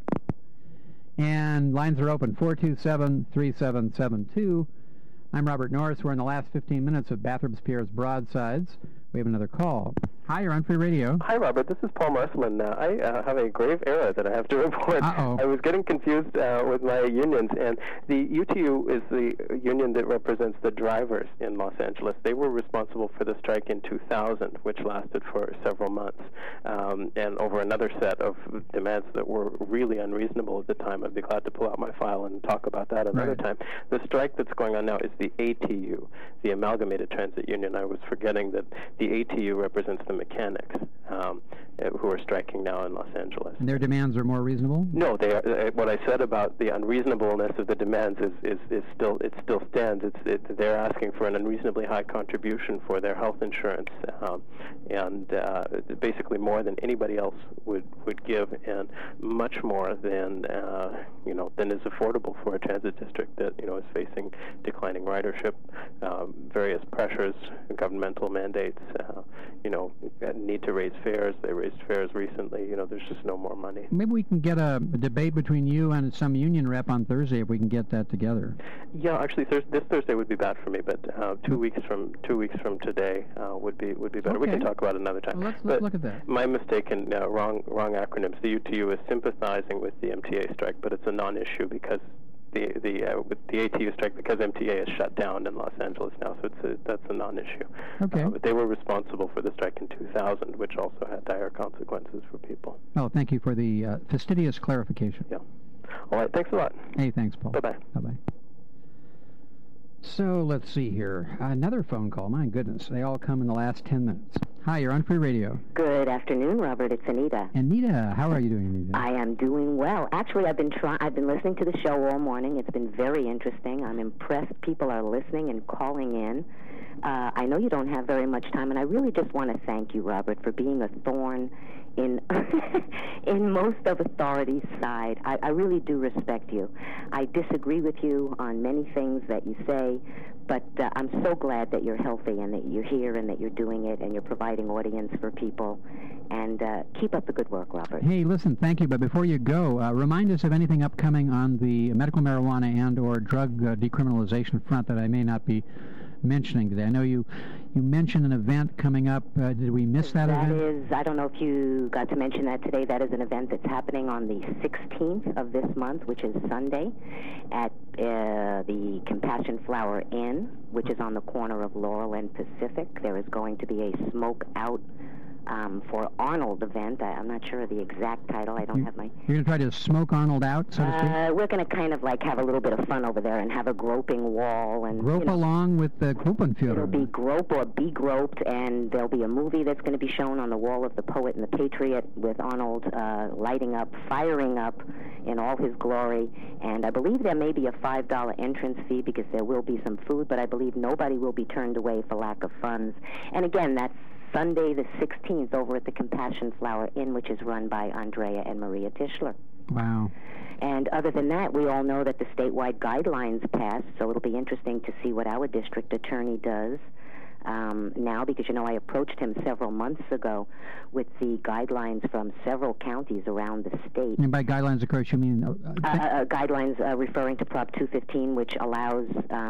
And lines are open, 427-3772. I'm Robert Norris. We're in the last 15 minutes of Bathrooms Pierre's Broadsides. We have another call. Hi, you're on Free Radio. Hi, Robert. This is Paul Marcelin. I have a grave error that I have to report. Uh-oh. I was getting confused with my unions, and the UTU is the union that represents the drivers in Los Angeles. They were responsible for the strike in 2000, which lasted for several months, and over another set of demands that were really unreasonable at the time. I'd be glad to pull out my file and talk about that another time. The strike that's going on now is the ATU, the Amalgamated Transit Union. I was forgetting that the ATU represents the mechanics who are striking now in Los Angeles. And their demands are more reasonable? No, they are. What I said about the unreasonableness of the demands is still stands. They're asking for an unreasonably high contribution for their health insurance, and basically more than anybody else would give, and much more than than is affordable for a transit district that is facing declining ridership, various pressures, governmental mandates. Need to raise fares. They raised fares recently. There's just no more money. Maybe we can get a debate between you and some union rep on Thursday if we can get that together. Yeah, actually, this Thursday would be bad for me, but 2 weeks from today would be better. Okay. We can talk about it another time. Well, let's look at that. My mistake and wrong acronyms. The UTU is sympathizing with the MTA strike, but it's a non-issue because with the ATU strike, because MTA is shut down in Los Angeles now, so that's a non-issue. Okay. But they were responsible for the strike in 2000, which also had dire consequences for people. Oh, thank you for the fastidious clarification. Yeah. All right. Thanks a lot. Hey, thanks, Paul. Bye-bye. Bye-bye. So let's see here. Another phone call. My goodness, they all come in the last 10 minutes. Hi, you're on Free Radio. Good afternoon, Robert. It's Anita. Anita, how are you doing, Anita? I am doing well. Actually, I've been listening to the show all morning. It's been very interesting. I'm impressed. People are listening and calling in. I know you don't have very much time, and I really just want to thank you, Robert, for being a thorn in in most of authority's side. I really do respect you. I disagree with you on many things that you say, but I'm so glad that you're healthy and that you're here and that you're doing it and you're providing audience for people. And keep up the good work, Robert. Hey, listen, thank you. But before you go, remind us of anything upcoming on the medical marijuana and or drug decriminalization front that I may not be mentioning today. I know you mentioned an event coming up. Did we miss that event? That is, I don't know if you got to mention that today. That is an event that's happening on the 16th of this month, which is Sunday, at the Compassion Flower Inn, which is on the corner of Laurel and Pacific. There is going to be a smoke out for Arnold event. I'm not sure of the exact title. I don't have my... You're going to try to smoke Arnold out, so to speak? We're going to kind of like have a little bit of fun over there and have a groping wall. And Grope along with the Gruppenführer. It'll be grope or be groped, and there'll be a movie that's going to be shown on the wall of the Poet and the Patriot with Arnold lighting up, firing up in all his glory. And I believe there may be a $5 entrance fee because there will be some food, but I believe nobody will be turned away for lack of funds. And again, that's Sunday the 16th over at the Compassion Flower Inn, which is run by Andrea and Maria Tischler. Wow. And other than that, we all know that the statewide guidelines passed, so it'll be interesting to see what our district attorney does now, because, I approached him several months ago with the guidelines from several counties around the state. And by guidelines, of course, you mean... guidelines referring to Prop 215, which allows...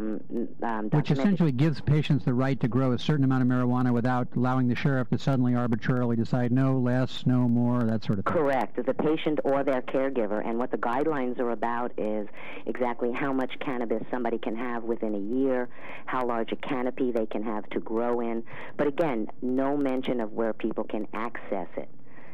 which essentially gives patients the right to grow a certain amount of marijuana without allowing the sheriff to suddenly arbitrarily decide no less, no more, that sort of thing. Correct. The patient or their caregiver. And what the guidelines are about is exactly how much cannabis somebody can have within a year, how large a canopy they can have to grow in. But again, no mention of where people can access it.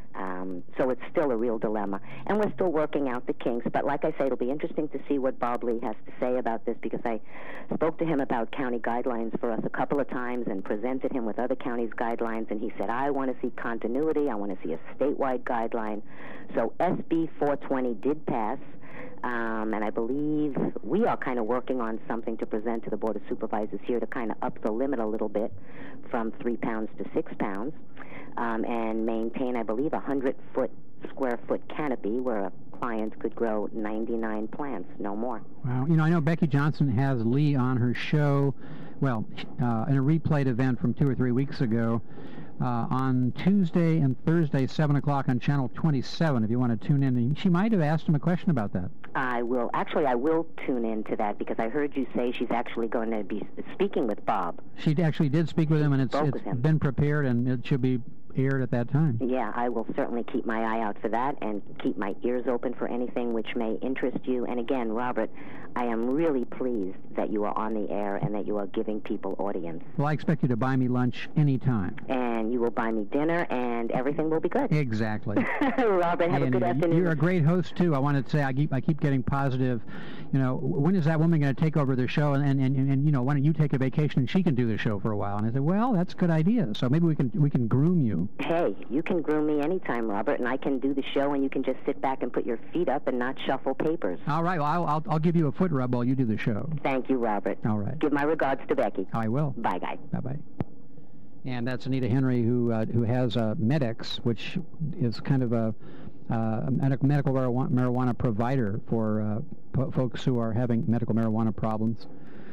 So it's still a real dilemma. And we're still working out the kinks. But like I say, it'll be interesting to see what Bob Lee has to say about this, because I spoke to him about county guidelines for us a couple of times and presented him with other counties' guidelines, and he said, I want to see continuity. I want to see a statewide guideline. So SB 420 did pass. And I believe we are kind of working on something to present to the Board of Supervisors here to kind of up the limit a little bit from 3 pounds to 6 pounds, and maintain, I believe, 100-foot square foot canopy where a client could grow 99 plants, no more. Wow. You know, I know Becky Johnson has Lee on her show, well, in a replayed event from 2 or 3 weeks ago, on Tuesday and Thursday, 7 o'clock on Channel 27, if you want to tune in. And she might have asked him a question about that. I will tune in to that, because I heard you say she's actually going to be speaking with Bob. She actually did speak with him, and it's been prepared, and it should be aired at that time. Yeah, I will certainly keep my eye out for that and keep my ears open for anything which may interest you. And again, Robert, I am really pleased that you are on the air and that you are giving people audience. Well, I expect you to buy me lunch anytime. And you will buy me dinner, and everything will be good. Exactly. Robert, have a good afternoon. You're a great host, too. I wanted to say I keep getting positive, you know, when is that woman going to take over the show? And you know, why don't you take a vacation and she can do the show for a while? And I said, well, that's a good idea. So maybe we can groom you. Hey, you can groom me anytime, Robert, and I can do the show, and you can just sit back and put your feet up and not shuffle papers. All right. Well, I'll give you a foot rub while you do the show. Thank you, Robert. All right. Give my regards to Becky. I will. Bye, guys. Bye-bye. And that's Anita Henry, who has Medex, which is kind of a medical marijuana provider for folks who are having medical marijuana problems.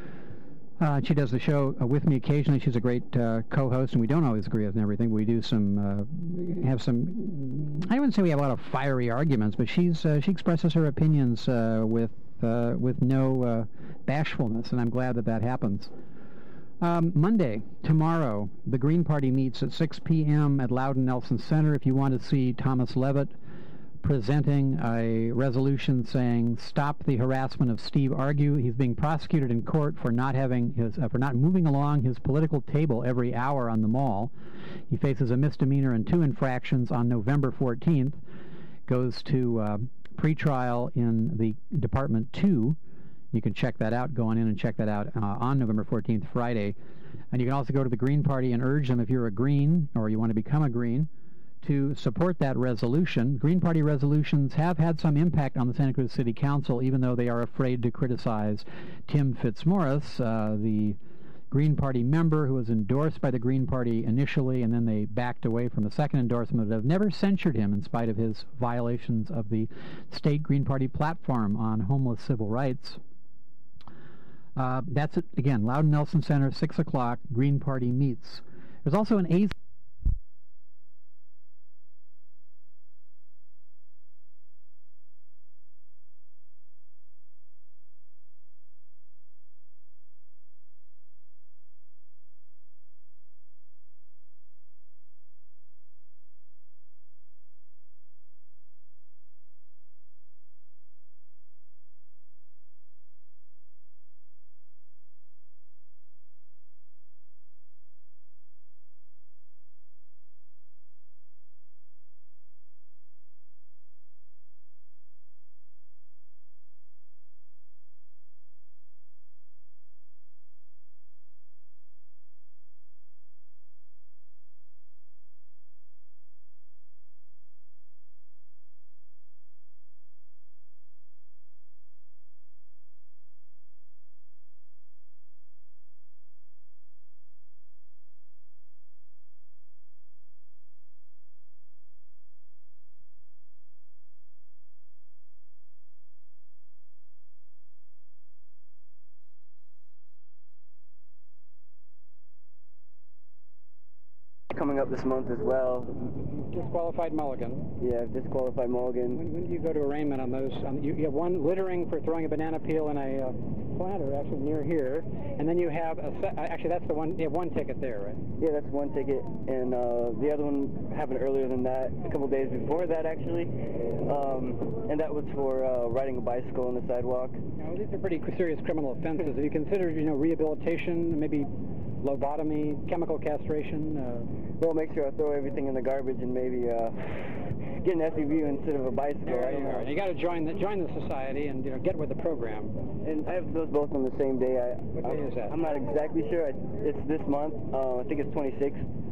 She does the show with me occasionally. She's a great co-host, and we don't always agree on everything. We do have some, I wouldn't say we have a lot of fiery arguments, but she expresses her opinions with no bashfulness, and I'm glad that happens. Monday, tomorrow, the Green Party meets at 6 p.m. at Loudon Nelson Center. If you want to see Thomas Levitt presenting a resolution saying stop the harassment of Steve Argue. He's being prosecuted in court for not moving along his political table every hour on the mall. He faces a misdemeanor and 2 infractions on November 14th. Goes to pretrial in the Department 2. You can check that out, go on in and check that out on November 14th, Friday. And you can also go to the Green Party and urge them, if you're a Green or you want to become a Green, to support that resolution. Green Party resolutions have had some impact on the Santa Cruz City Council, even though they are afraid to criticize Tim Fitzmaurice, the Green Party member who was endorsed by the Green Party initially, and then they backed away from the second endorsement, but have never censured him in spite of his violations of the state Green Party platform on homeless civil rights. That's it. Again, Loudon Nelson Center, 6 o'clock, Green Party meets. There's also an coming up this month as well. disqualified mulligan. Yeah, disqualified mulligan. When do you go to arraignment on those? You have one littering for throwing a banana peel in a planter, actually near here, and then you have actually that's the one. You have one ticket there, right? Yeah, that's one ticket, and the other one happened earlier than that, a couple days before that actually, and that was for riding a bicycle on the sidewalk. Now, these are pretty serious criminal offenses. Have you considered, rehabilitation, maybe lobotomy, chemical castration? Well, make sure I throw everything in the garbage and maybe get an SUV instead of a bicycle. You got to join the society and get with the program. And I have those both on the same day. What day is that? I'm not exactly sure. It's this month. I think it's 26th.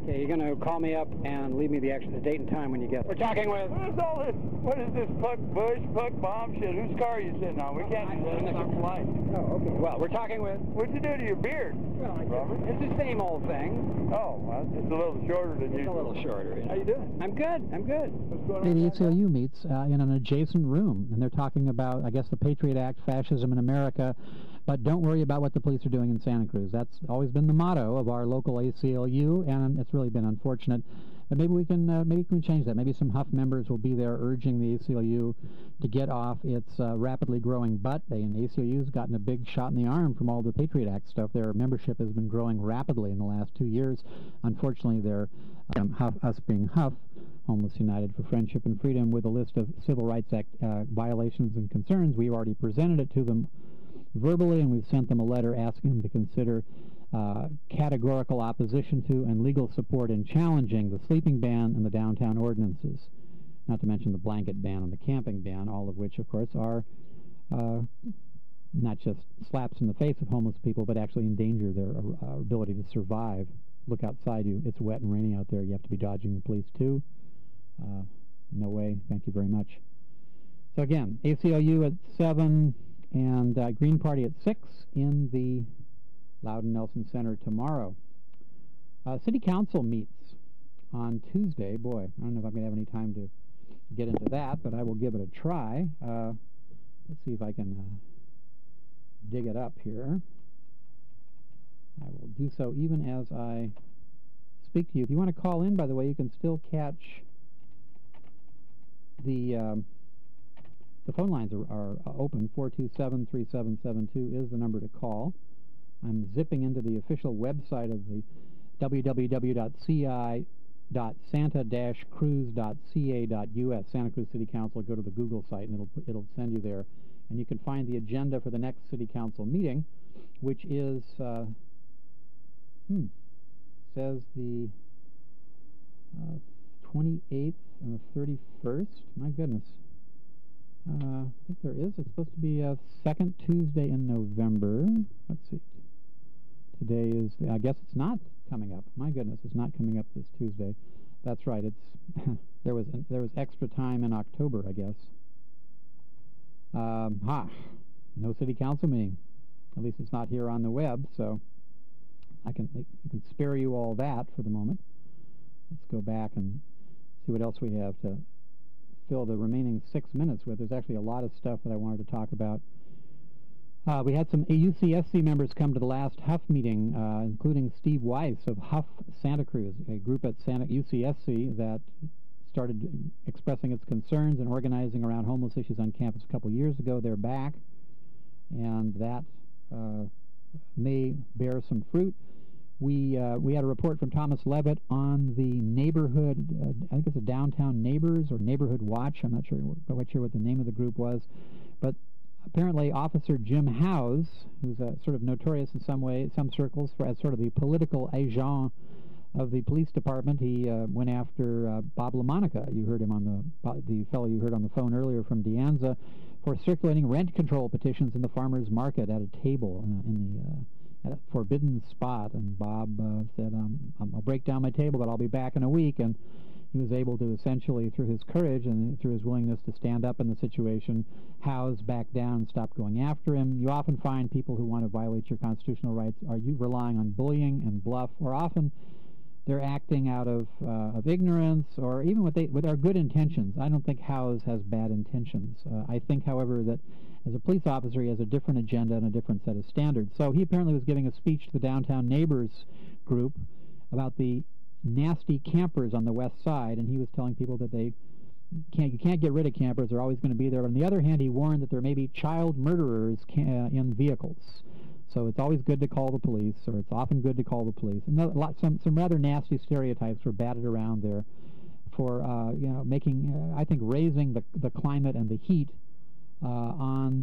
Okay, you're going to call me up and leave me the date and time when you get there. We're talking with... What is this Puck bomb shit? Whose car are you sitting on? We can't do that. It's not polite. Oh, okay. Well, we're talking with... What'd you do to your beard, Robert? It's the same old thing. Oh, well, just a little shorter than usual. A little shorter. How you doing? I'm good. What's going on? The ACLU meets in an adjacent room, and they're talking about, I guess, the Patriot Act, fascism in America, but don't worry about what the police are doing in Santa Cruz. That's always been the motto of our local ACLU, and it's really been unfortunate. But maybe we can change that. Maybe some Huff members will be there urging the ACLU to get off its rapidly growing butt. And the ACLU's gotten a big shot in the arm from all the Patriot Act stuff. Their membership has been growing rapidly in the last 2 years. Unfortunately, their us being Huff, Homeless United for Friendship and Freedom, with a list of Civil Rights Act violations and concerns. We've already presented it to them verbally, and we've sent them a letter asking them to consider categorical opposition to and legal support in challenging the sleeping ban and the downtown ordinances, not to mention the blanket ban and the camping ban, all of which, of course, are not just slaps in the face of homeless people, but actually endanger their ability to survive. Look outside you. It's wet and rainy out there. You have to be dodging the police, too. No way. Thank you very much. So, again, ACLU at 7 and Green Party at 6 in the Loudon Nelson Center tomorrow. City Council meets on Tuesday. Boy, I don't know if I'm going to have any time to get into that, but I will give it a try. Let's see if I can dig it up here. I will do so even as I speak to you. If you want to call in, by the way, you can still catch the phone lines are open. 427-3772 is the number to call. I'm zipping into the official website of the www.ci.santa-cruz.ca.us, Santa Cruz City Council. Go to the Google site, and it'll send you there. And you can find the agenda for the next City Council meeting, which is, says the 28th and the 31st. My goodness. I think there is. It's supposed to be a second Tuesday in November. Let's see. Today is, I guess it's not coming up. My goodness, it's not coming up this Tuesday. That's right. It's there was extra time in October, I guess. No city council meeting. At least it's not here on the web, so I can spare you all that for the moment. Let's go back and see what else we have to fill the remaining 6 minutes with. There's actually a lot of stuff that I wanted to talk about. We had some UCSC members come to the last Huff meeting, including Steve Weiss of Huff Santa Cruz, a group at UCSC that started expressing its concerns and organizing around homeless issues on campus a couple years ago. They're back, and that may bear some fruit. We had a report from Thomas Levitt on the neighborhood, I think it's a Downtown Neighbors or Neighborhood Watch. I'm not quite sure what the name of the group was, but apparently Officer Jim Howes, who's sort of notorious in some circles as sort of the political agent of the police department, he went after Bob LaMonica. You heard him on the fellow you heard on the phone earlier from De Anza, for circulating rent control petitions in the farmers market at a table at a forbidden spot. And Bob said, I'll break down my table, but I'll be back in a week. And he was able to essentially, through his courage and through his willingness to stand up in the situation, Howes back down and stop going after him. You often find people who want to violate your constitutional rights are relying on bullying and bluff, or often they're acting out of ignorance, or even with our good intentions. I don't think Howes has bad intentions. I think, however, that as a police officer, he has a different agenda and a different set of standards. So he apparently was giving a speech to the Downtown Neighbors group about the nasty campers on the west side, and he was telling people that you can't get rid of campers. They're always going to be there. But on the other hand, he warned that there may be child murderers in vehicles. So it's always good to call the police, or it's often good to call the police. And some rather nasty stereotypes were batted around there for making, I think, raising the climate and the heat on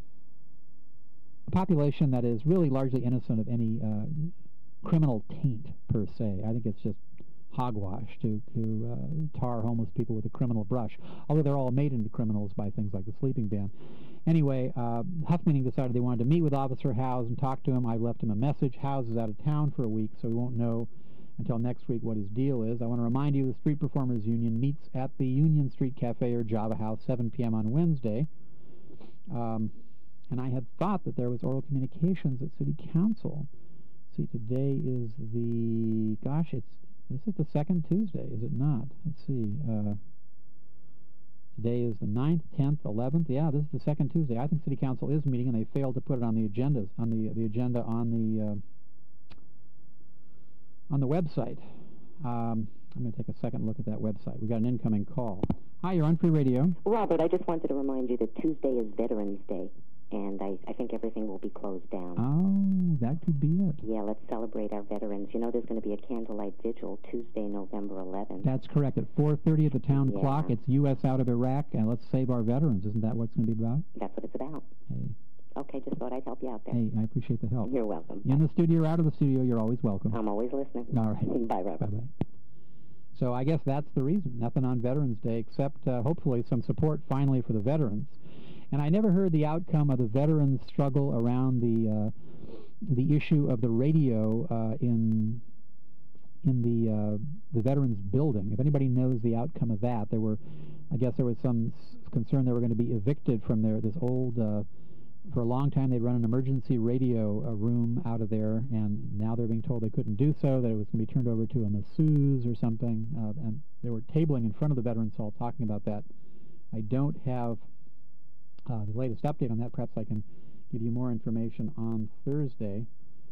a population that is really largely innocent of any criminal taint per se. I think it's just hogwash to tar homeless people with a criminal brush, although they're all made into criminals by things like the sleeping ban. Anyway, Huff meeting decided they wanted to meet with Officer Howes and talk to him. I left him a message. Howes is out of town for a week, so we won't know until next week what his deal is. I want to remind you the Street Performers Union meets at the Union Street Cafe or Java House 7 p.m. on Wednesday. And I had thought that there was oral communications at City Council. See, today is the, gosh, this is the second Tuesday, is it not? Let's see. Today is the 9th, 10th, 11th. Yeah, this is the second Tuesday. I think City Council is meeting, and they failed to put it on the agendas, on the agenda on the website. I'm going to take a second look at that website. We got an incoming call. Hi, you're on Free Radio. Robert, I just wanted to remind you that Tuesday is Veterans Day, and I think everything will be closed down. Oh, that could be it. Yeah, let's celebrate our veterans. You know, there's going to be a candlelight vigil Tuesday, November 11th. That's correct. At 4:30 at the town clock, it's U.S. out of Iraq, and let's save our veterans. Isn't that what it's going to be about? That's what it's about. Hey. Okay, just thought I'd help you out there. Hey, I appreciate the help. You're welcome. In the studio or out of the studio, you're always welcome. I'm always listening. All right. Bye, Robert. Bye-bye. So I guess that's the reason. Nothing on Veterans Day except hopefully some support finally for the veterans. And I never heard the outcome of the veterans' struggle around the issue of the radio in the veterans building. If anybody knows the outcome of that, I guess there was some concern they were going to be evicted from this old. For a long time, they'd run an emergency radio room out of there, and now they're being told they couldn't do so, that it was going to be turned over to a masseuse or something, and they were tabling in front of the Veterans Hall talking about that. I don't have the latest update on that. Perhaps I can give you more information on Thursday.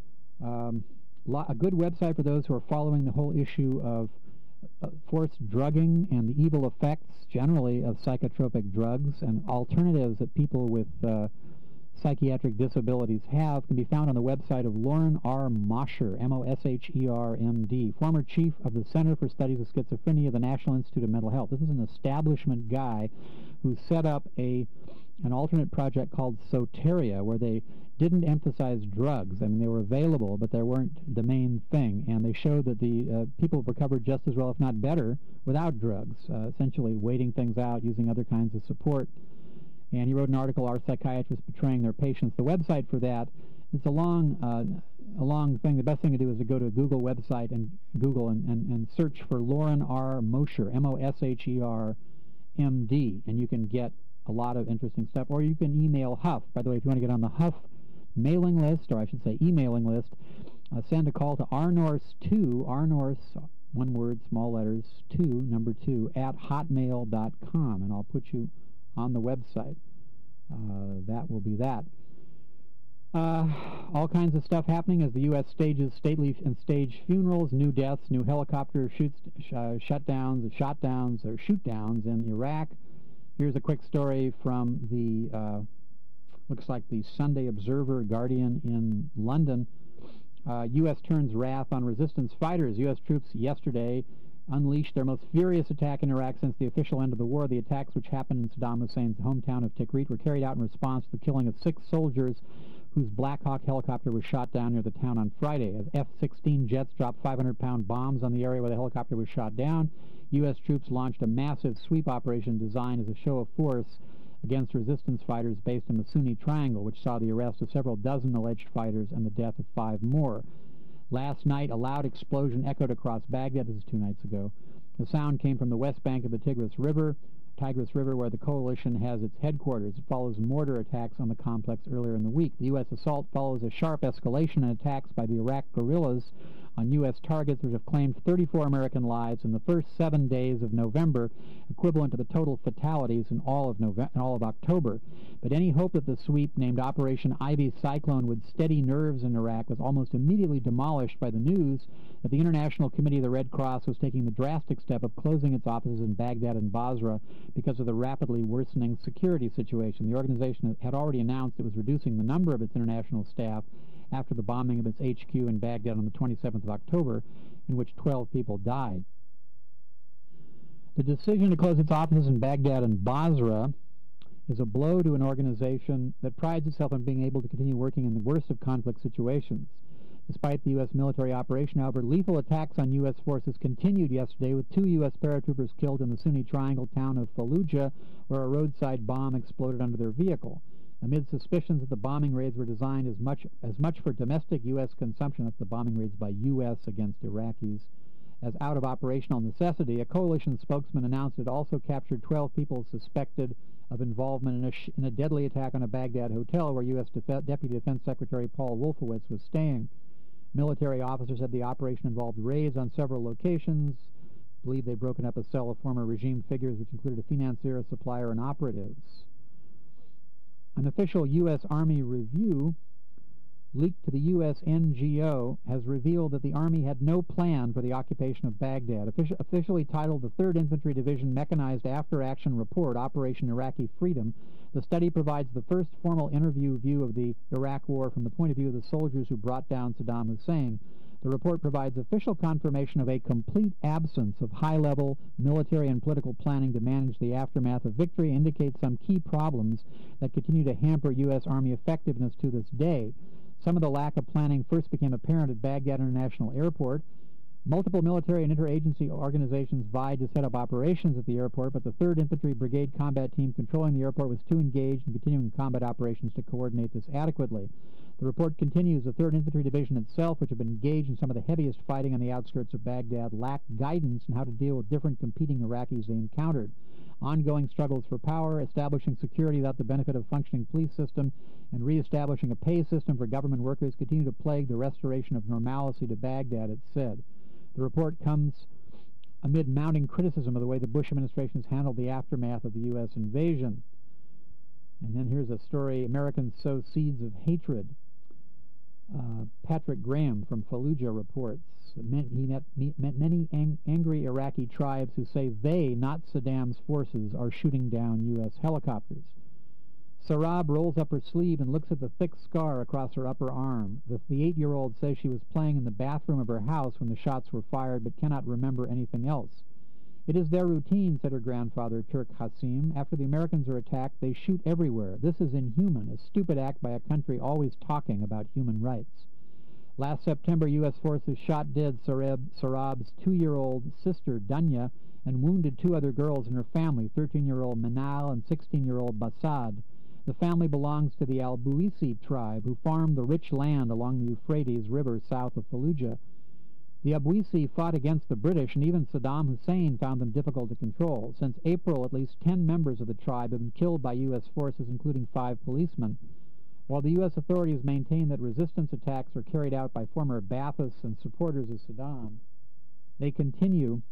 A good website for those who are following the whole issue of forced drugging and the evil effects, generally, of psychotropic drugs and alternatives that people with psychiatric disabilities can be found on the website of Lauren R. Mosher, M-O-S-H-E-R, M-D, former chief of the Center for Studies of Schizophrenia of the National Institute of Mental Health. This is an establishment guy who set up an alternate project called Soteria, where they didn't emphasize drugs. I mean, they were available, but they weren't the main thing. And they showed that the people recovered just as well, if not better, without drugs, essentially waiting things out, using other kinds of support. And he wrote an article, Are Psychiatrists Betraying Their Patients? The website for that, it's a long thing. The best thing to do is to go to a Google website and Google and search for Lauren R. Mosher, M-O-S-H-E-R, M-D, and you can get a lot of interesting stuff. Or you can email Huff. By the way, if you want to get on the Huff mailing list, or I should say emailing list, send a call to rnorse2, rnorse, one word, small letters, 2, number 2, at hotmail.com, and I'll put you on the website. That will be that. All kinds of stuff happening as the U.S. stages stately and staged funerals, new deaths, new helicopter shootdowns in Iraq. Here's a quick story from the, looks like the Sunday Observer Guardian in London. U.S. turns wrath on resistance fighters. U.S. troops yesterday unleashed their most furious attack in Iraq since the official end of the war. The attacks, which happened in Saddam Hussein's hometown of Tikrit, were carried out in response to the killing of 6 soldiers whose Black Hawk helicopter was shot down near the town on Friday. As F-16 jets dropped 500-pound bombs on the area where the helicopter was shot down, U.S. troops launched a massive sweep operation designed as a show of force against resistance fighters based in the Sunni Triangle, which saw the arrest of several dozen alleged fighters and the death of 5 more. Last night, a loud explosion echoed across Baghdad. This is 2 nights ago. The sound came from the west bank of the Tigris River, where the coalition has its headquarters. It follows mortar attacks on the complex earlier in the week. The U.S. assault follows a sharp escalation in attacks by the Iraq guerrillas on U.S. targets, which have claimed 34 American lives in the first 7 days of November, equivalent to the total fatalities in all of October. But any hope that the sweep, named Operation Ivy Cyclone, would steady nerves in Iraq was almost immediately demolished by the news that the International Committee of the Red Cross was taking the drastic step of closing its offices in Baghdad and Basra because of the rapidly worsening security situation. The organization had already announced it was reducing the number of its international staff after the bombing of its HQ in Baghdad on the 27th of October, in which 12 people died. The decision to close its offices in Baghdad and Basra is a blow to an organization that prides itself on being able to continue working in the worst of conflict situations. Despite the U.S. military operation, however, lethal attacks on U.S. forces continued yesterday, with 2 U.S. paratroopers killed in the Sunni Triangle town of Fallujah, where a roadside bomb exploded under their vehicle. amid suspicions that the bombing raids were designed as much for domestic U.S. consumption, that's the bombing raids by U.S. against Iraqis, as out of operational necessity. A coalition spokesman announced it also captured 12 people suspected of involvement in a deadly attack on a Baghdad hotel where U.S. Deputy Defense Secretary Paul Wolfowitz was staying. Military officers said the operation involved raids on several locations. Believe they'd broken up a cell of former regime figures, which included a financier, a supplier, and operatives. An official U.S. Army review leaked to the U.S. NGO has revealed that the Army had no plan for the occupation of Baghdad. Officially titled the 3rd Infantry Division Mechanized After-Action Report, Operation Iraqi Freedom, the study provides the first formal interview view of the Iraq War from the point of view of the soldiers who brought down Saddam Hussein. The report provides official confirmation of a complete absence of high-level military and political planning to manage the aftermath of victory, indicates some key problems that continue to hamper U.S. Army effectiveness to this day. Some of the lack of planning first became apparent at Baghdad International Airport. Multiple military and interagency organizations vied to set up operations at the airport, but the 3rd Infantry Brigade combat team controlling the airport was too engaged in continuing combat operations to coordinate this adequately. The report continues the 3rd Infantry Division itself, which had been engaged in some of the heaviest fighting on the outskirts of Baghdad, lacked guidance on how to deal with different competing Iraqis they encountered. Ongoing struggles for power, establishing security without the benefit of a functioning police system, and reestablishing a pay system for government workers continue to plague the restoration of normalcy to Baghdad, it said. The report comes amid mounting criticism of the way the Bush administration has handled the aftermath of the U.S. invasion. And then here's a story, Americans sow seeds of hatred. Patrick Graham from Fallujah reports he met many angry Iraqi tribes who say they, not Saddam's forces, are shooting down U.S. helicopters. Sarab rolls up her sleeve and looks at the thick scar across her upper arm. The 8-year-old says she was playing in the bathroom of her house when the shots were fired, but cannot remember anything else. It is their routine, said her grandfather, Turk Hassim. After the Americans are attacked, they shoot everywhere. This is inhuman, a stupid act by a country always talking about human rights. Last September, U.S. forces shot dead Sarab's 2-year-old sister, Dunya, and wounded 2 other girls in her family, 13-year-old Manal and 16-year-old Basad. The family belongs to the Al-Buisi tribe, who farmed the rich land along the Euphrates River south of Fallujah. The Abuisi fought against the British, and even Saddam Hussein found them difficult to control. Since April, at least 10 members of the tribe have been killed by U.S. forces, including 5 policemen. While the U.S. authorities maintain that resistance attacks are carried out by former Baathists and supporters of Saddam, they continue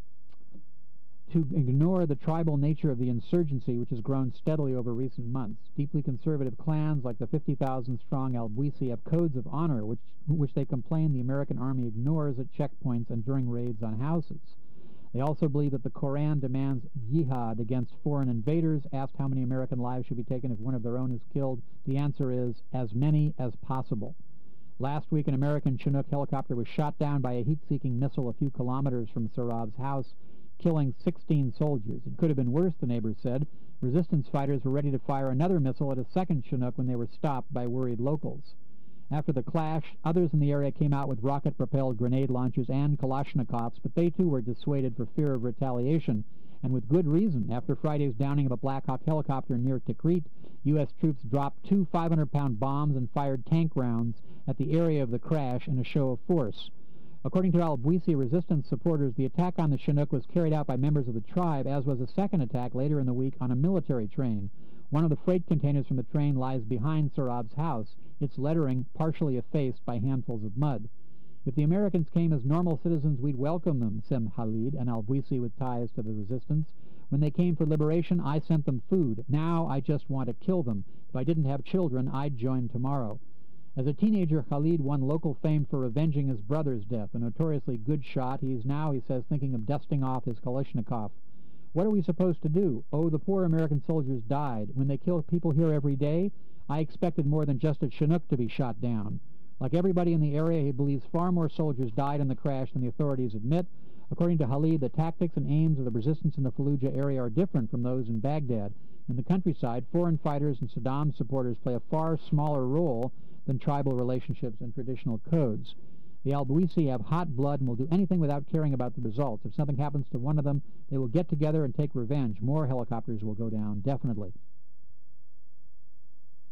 to ignore the tribal nature of the insurgency, which has grown steadily over recent months. Deeply conservative clans like the 50,000-strong Al-Buisi have codes of honor, which they complain the American Army ignores at checkpoints and during raids on houses. They also believe that the Koran demands jihad against foreign invaders. Asked how many American lives should be taken if one of their own is killed, the answer is as many as possible. Last week, an American Chinook helicopter was shot down by a heat-seeking missile a few kilometers from Sarab's house, killing 16 soldiers. It could have been worse, the neighbors said. Resistance fighters were ready to fire another missile at a second Chinook when they were stopped by worried locals. After the clash, others in the area came out with rocket-propelled grenade launchers and Kalashnikovs, but they too were dissuaded for fear of retaliation, and with good reason. After Friday's downing of a Black Hawk helicopter near Tikrit, U.S. troops dropped 2 500-pound bombs and fired tank rounds at the area of the crash in a show of force. According to Al-Buisi resistance supporters, the attack on the Chinook was carried out by members of the tribe, as was a second attack later in the week on a military train. One of the freight containers from the train lies behind Sarab's house, its lettering partially effaced by handfuls of mud. If the Americans came as normal citizens, we'd welcome them, Sim Khalid, an Al-Buisi with ties to the resistance. When they came for liberation, I sent them food. Now I just want to kill them. If I didn't have children, I'd join tomorrow. As a teenager, Khalid won local fame for avenging his brother's death. A notoriously good shot, he is now, he says, thinking of dusting off his Kalashnikov. What are we supposed to do? Oh, the poor American soldiers died. When they kill people here every day, I expected more than just a Chinook to be shot down. Like everybody in the area, he believes far more soldiers died in the crash than the authorities admit. According to Khalid, the tactics and aims of the resistance in the Fallujah area are different from those in Baghdad. In the countryside, foreign fighters and Saddam supporters play a far smaller role than tribal relationships and traditional codes. The Al-Buisi have hot blood and will do anything without caring about the results. If something happens to one of them, they will get together and take revenge. More helicopters will go down, definitely.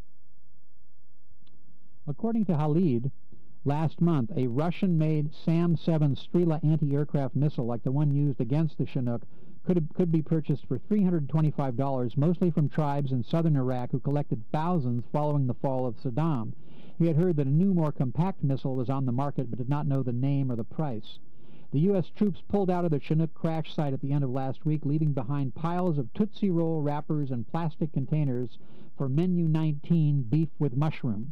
According to Khalid, last month, a Russian-made SAM-7 Strela anti-aircraft missile like the one used against the Chinook could be purchased for $325, mostly from tribes in southern Iraq who collected thousands following the fall of Saddam. He had heard that a new, more compact missile was on the market but did not know the name or the price. The U.S. troops pulled out of the Chinook crash site at the end of last week, leaving behind piles of Tootsie Roll wrappers and plastic containers for Menu 19 beef with mushroom.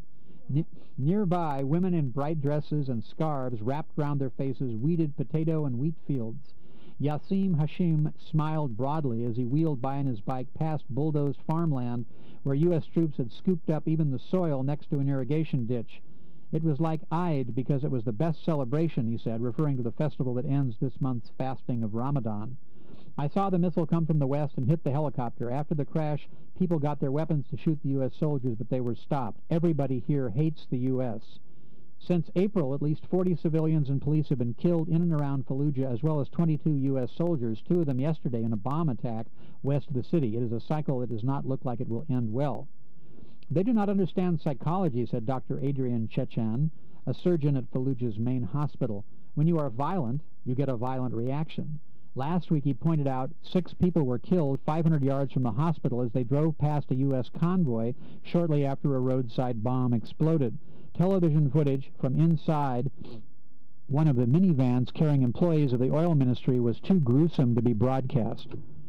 Nearby, women in bright dresses and scarves wrapped round their faces weeded potato and wheat fields. Yassim Hashim smiled broadly as he wheeled by on his bike past bulldozed farmland where U.S. troops had scooped up even the soil next to an irrigation ditch. It was like Eid because it was the best celebration, he said, referring to the festival that ends this month's fasting of Ramadan. I saw the missile come from the west and hit the helicopter. After the crash, people got their weapons to shoot the U.S. soldiers, but they were stopped. Everybody here hates the U.S. Since April, at least 40 civilians and police have been killed in and around Fallujah, as well as 22 U.S. soldiers, 2 of them yesterday in a bomb attack west of the city. It is a cycle that does not look like it will end well. They do not understand psychology, said Dr. Adrian Chechan, a surgeon at Fallujah's main hospital. When you are violent, you get a violent reaction. Last week, he pointed out 6 people were killed 500 yards from the hospital as they drove past a U.S. convoy shortly after a roadside bomb exploded. Television footage from inside one of the minivans carrying employees of the oil ministry was too gruesome to be broadcast.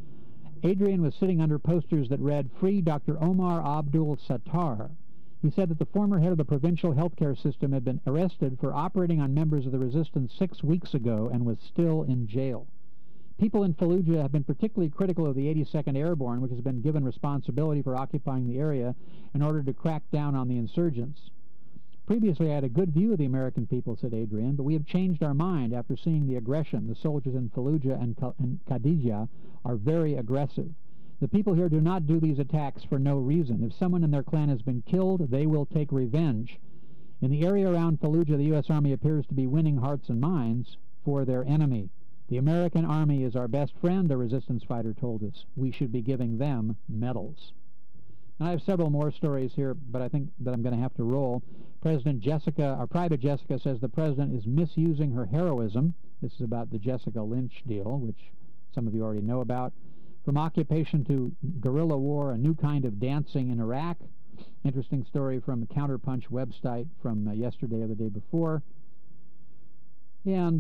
Adrian was sitting under posters that read, "Free Dr. Omar Abdul Sattar." He said that the former head of the provincial healthcare system had been arrested for operating on members of the resistance 6 weeks ago and was still in jail. People in Fallujah have been particularly critical of the 82nd Airborne, which has been given responsibility for occupying the area in order to crack down on the insurgents. Previously, I had a good view of the American people, said Adrian, but we have changed our mind after seeing the aggression. The soldiers in Fallujah and Khadija are very aggressive. The people here do not do these attacks for no reason. If someone in their clan has been killed, they will take revenge. In the area around Fallujah, the U.S. Army appears to be winning hearts and minds for their enemy. The American Army is our best friend, a resistance fighter told us. We should be giving them medals. And I have several more stories here, but I think that I'm going to have to roll. Private Jessica says the president is misusing her heroism. This is about the Jessica Lynch deal, which some of you already know about. From occupation to guerrilla war, a new kind of dancing in Iraq. Interesting story from the Counterpunch website from yesterday or the day before. And,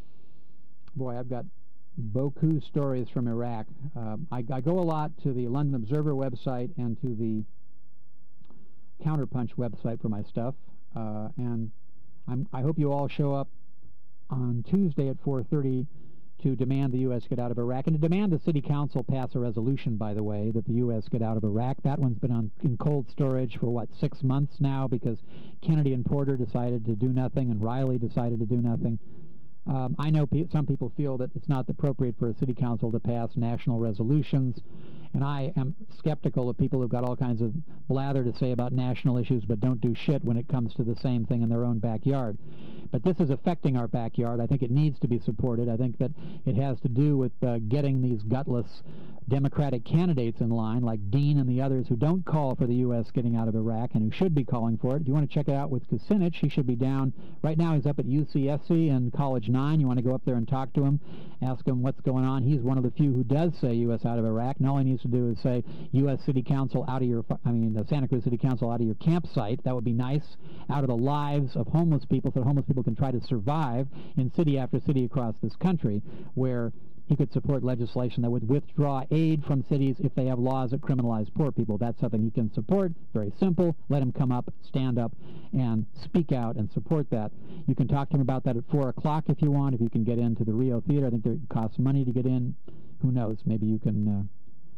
boy, I've got beaucoup stories from Iraq. I go a lot to the London Observer website and to the Counterpunch website for my stuff, and I hope you all show up on Tuesday at 4:30 to demand the U.S. get out of Iraq, and to demand the City Council pass a resolution, by the way, that the U.S. get out of Iraq. That one's been in cold storage for, 6 months now, because Kennedy and Porter decided to do nothing, and Riley decided to do nothing. I know some people feel that it's not appropriate for a city council to pass national resolutions, and I am skeptical of people who've got all kinds of blather to say about national issues but don't do shit when it comes to the same thing in their own backyard. But this is affecting our backyard. I think it needs to be supported. I think that it has to do with getting these gutless Democratic candidates in line, like Dean and the others who don't call for the U.S. getting out of Iraq and who should be calling for it. If you want to check it out with Kucinich, he should be down. Right now he's up at UCSC and College 9. You want to go up there and talk to him, ask him what's going on. He's one of the few who does say U.S. out of Iraq, and all he needs to do is say U.S. City Council out of your, Santa Cruz City Council out of your campsite. That would be nice, out of the lives of homeless people, so homeless people can try to survive in city after city across this country, where he could support legislation that would withdraw aid from cities if they have laws that criminalize poor people. That's something he can support. Very simple. Let him come up, stand up, and speak out and support that. You can talk to him about that at 4 o'clock if you want, if you can get into the Rio Theater. I think it costs money to get in. Who knows? Maybe you can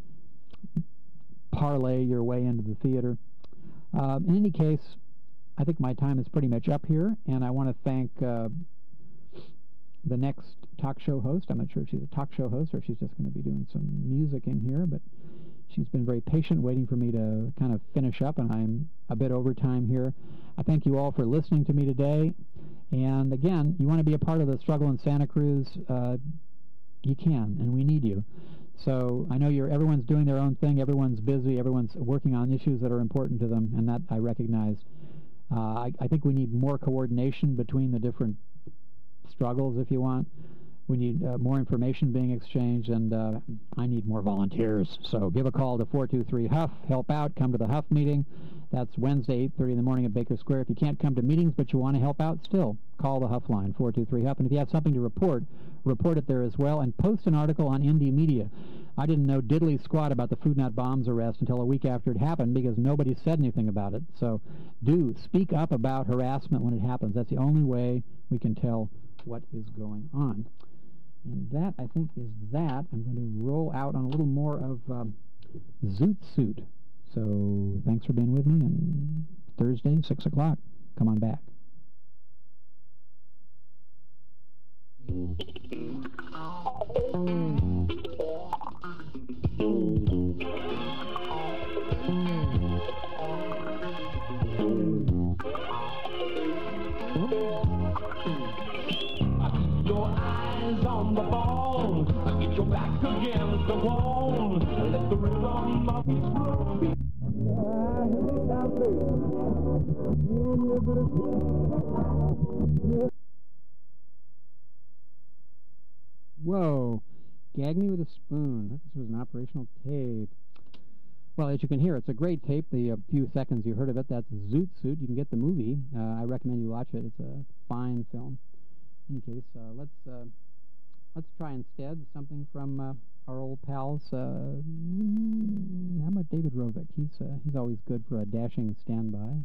parlay your way into the theater. In any case, I think my time is pretty much up here, and I want to thank the next talk show host. I'm not sure if she's a talk show host or if she's just going to be doing some music in here, but she's been very patient waiting for me to kind of finish up, and I'm a bit over time here. I thank you all for listening to me today, and again, you want to be a part of the struggle in Santa Cruz, you can, and we need you. So I know everyone's doing their own thing, everyone's busy, everyone's working on issues that are important to them, and that I recognize. I think we need more coordination between the different struggles, if you want. We need more information being exchanged, and I need more volunteers. So give a call to 423-HUFF, help out, come to the HUFF meeting. That's Wednesday, 8:30 in the morning at Baker Square. If you can't come to meetings but you want to help out, still call the HUFF line, 423-HUFF. And if you have something to report it there as well, and post an article on Indie Media. I didn't know diddly squat about the Food Not Bombs arrest until a week after it happened because nobody said anything about it. So do speak up about harassment when it happens. That's the only way we can tell what is going on. And that, I think, is that. I'm going to roll out on a little more of Zoot Suit. So thanks for being with me, and Thursday, 6 o'clock. Come on back. Your eyes on the ball, get your back against the wall, let the rhythm of his groove be. Whoa, gag me with a spoon. This was an operational tape. Well, as you can hear, it's a great tape. The few seconds you heard of it, that's Zoot Suit. You can get the movie. I recommend you watch it. It's a fine film. In any case, let's try instead something from our old pals. How about David Rovick? He's always good for a dashing standby.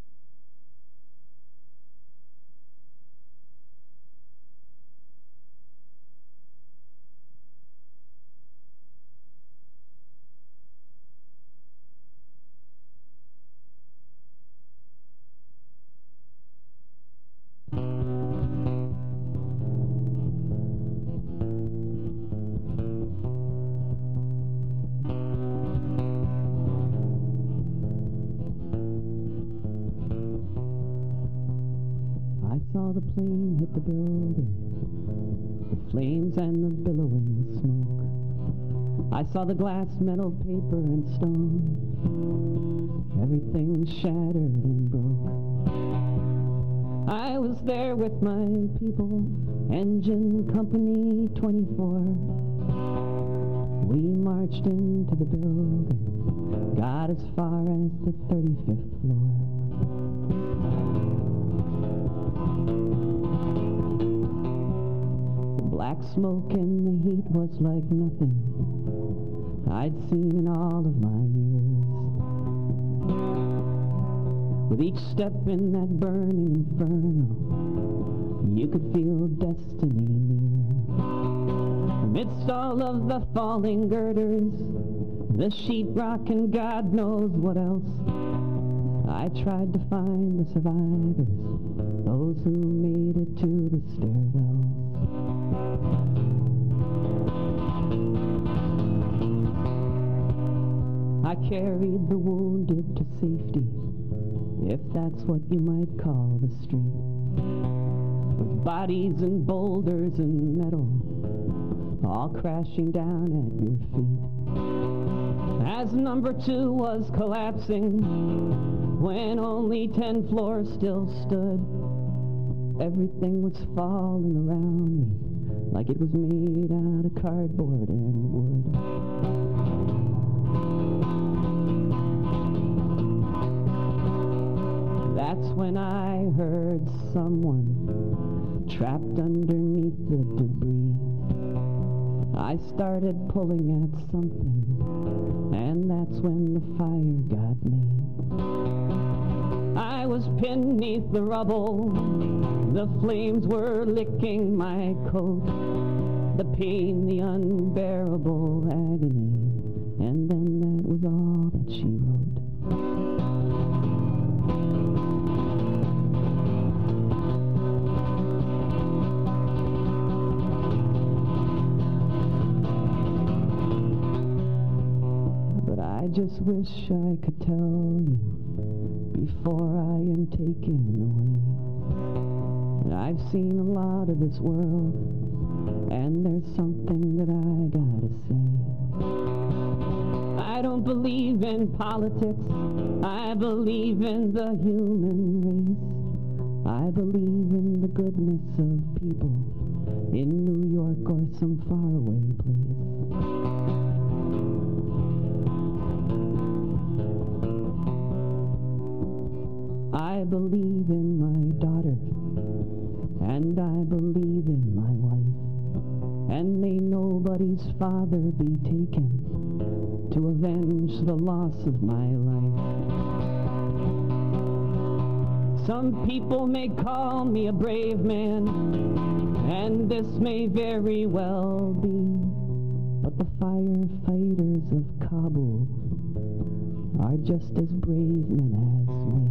The plane hit the building, the flames and the billowing smoke. I saw the glass, metal, paper, and stone. Everything shattered and broke. I was there with my people, Engine Company 24. We marched into the building, got as far as the 35th floor. Black smoke and the heat was like nothing I'd seen in all of my years. With each step in that burning inferno, you could feel destiny near. Amidst all of the falling girders, the sheetrock and God knows what else, I tried to find the survivors, those who made it to the stairwells. I carried the wounded to safety, if that's what you might call the street, with bodies and boulders and metal all crashing down at your feet. As number 2 was collapsing, when only 10 floors still stood, everything was falling around me like it was made out of cardboard and wood. That's when I heard someone trapped underneath the debris. I started pulling at something, and that's when the fire got me. I was pinned beneath the rubble, the flames were licking my coat, the pain, the unbearable agony, and then that was all that she wrote. I just wish I could tell you before I am taken away. I've seen a lot of this world, and there's something that I gotta say. I don't believe believe in politics. I believe in the human race. I believe in the goodness of people in New York or some faraway place. I believe in my daughter, and I believe in my wife, and may nobody's father be taken to avenge the loss of my life. Some people may call me a brave man, and this may very well be, but the firefighters of Kabul are just as brave men as me.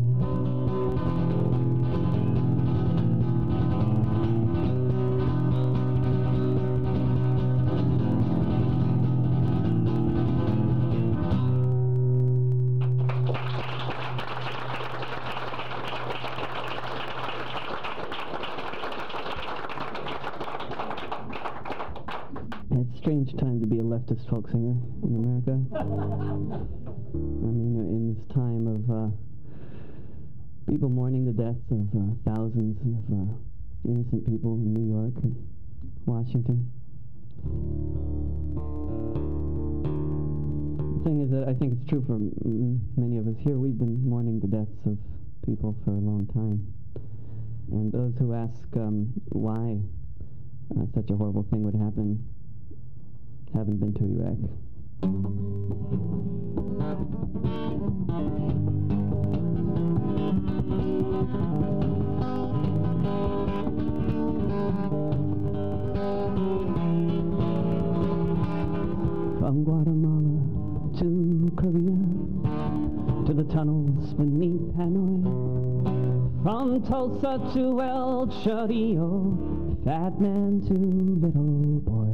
It's a strange time to be a leftist folk singer in America. I mean, in this time of people mourning the deaths of thousands of innocent people in New York and Washington. The thing is that I think it's true for many of us here. We've been mourning the deaths of people for a long time. And those who ask why such a horrible thing would happen haven't been to Iraq. From Guatemala to Korea, to the tunnels beneath Hanoi, from Tulsa to El Chorrillo, fat man to little boy.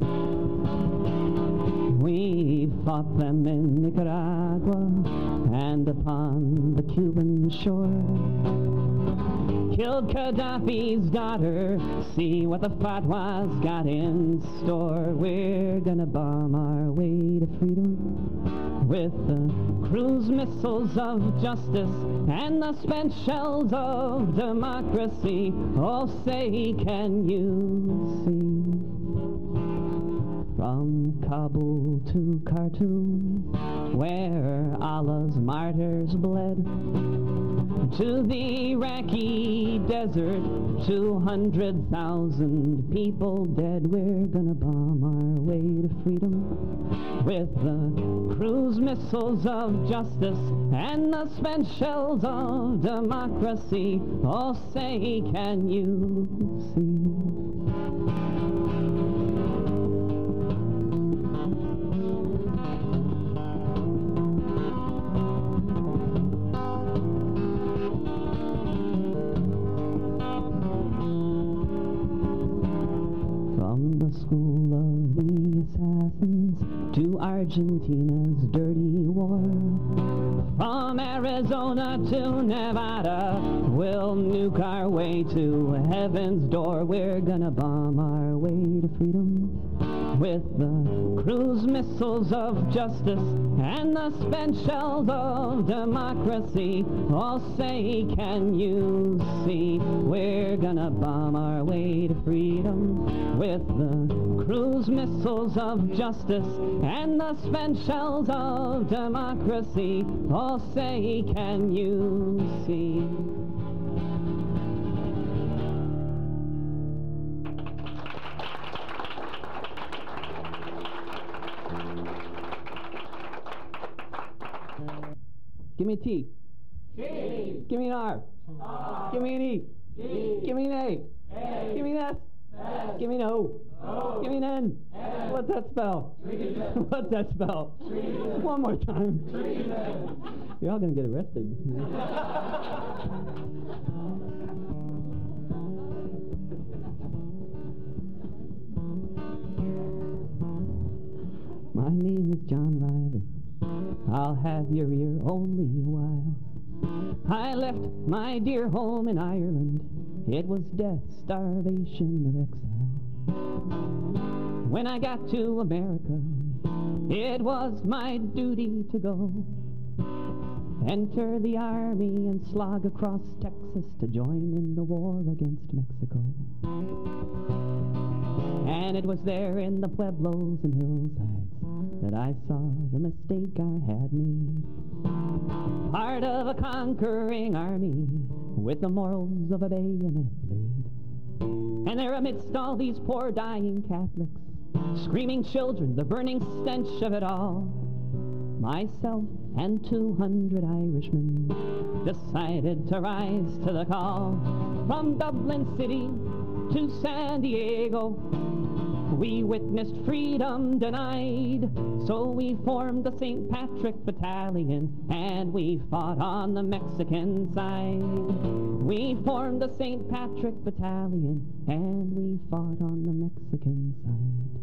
We fought them in Nicaragua and upon the Cuban shore. Killed Gaddafi's daughter, see what the fatwas got in store. We're gonna bomb our way to freedom with the cruise missiles of justice and the spent shells of democracy. Oh, say, can you see? From Kabul to Khartoum, where Allah's martyrs bled, to the Iraqi desert, 200,000 people dead. We're gonna bomb our way to freedom with the cruise missiles of justice and the spent shells of democracy. Oh, say, can you see? School of the assassins to Argentina's dirty war, from Arizona to Nevada, we'll nuke our way to heaven's door. We're gonna bomb our way to freedom with the cruise missiles of justice and the spent shells of democracy. Oh, say, can you see? We're gonna bomb our way to freedom with the cruise missiles of justice and the spent shells of democracy. Oh, say, can you see? Give me a T. T. Give me an R. R. Give me an E. E. Give me an A. A. Give me an S. S. Give me an O. O. Give me an N. N. What's that spell? Treason. What's that spell? Treason. One more time. Treason. You're all going to get arrested. My name is John Riley. I'll have your ear only a while. I left my dear home in Ireland. It was death, starvation, or exile. When I got to America, it was my duty to go. Enter the army and slog across Texas to join in the war against Mexico. And it was there in the pueblos and hillsides that I saw the mistake I had made. Part of a conquering army with the morals of a bayonet blade. And there amidst all these poor dying Catholics, screaming children, the burning stench of it all, myself and 200 Irishmen decided to rise to the call. From Dublin City to San Diego, we witnessed freedom denied. So we formed the St. Patrick Battalion and we fought on the Mexican side. We formed the St. Patrick Battalion and we fought on the Mexican side.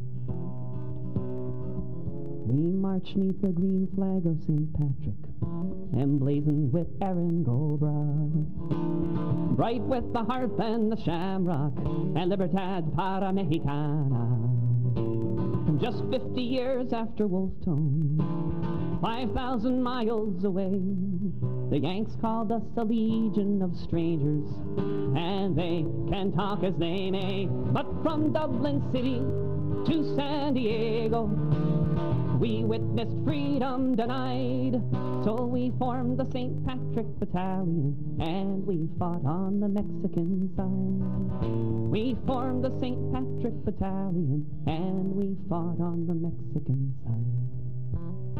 We marched neath the green flag of St. Patrick, emblazoned with Erin go bragh, bright with the harp and the shamrock, and Libertad para Mexicana. Just 50 years after Wolf Tone, 5,000 miles away, the Yanks called us a legion of strangers, and they can talk as they may. But from Dublin City to San Diego, we witnessed freedom denied. So we formed the St. Patrick Battalion and we fought on the Mexican side. We formed the St. Patrick Battalion and we fought on the Mexican side.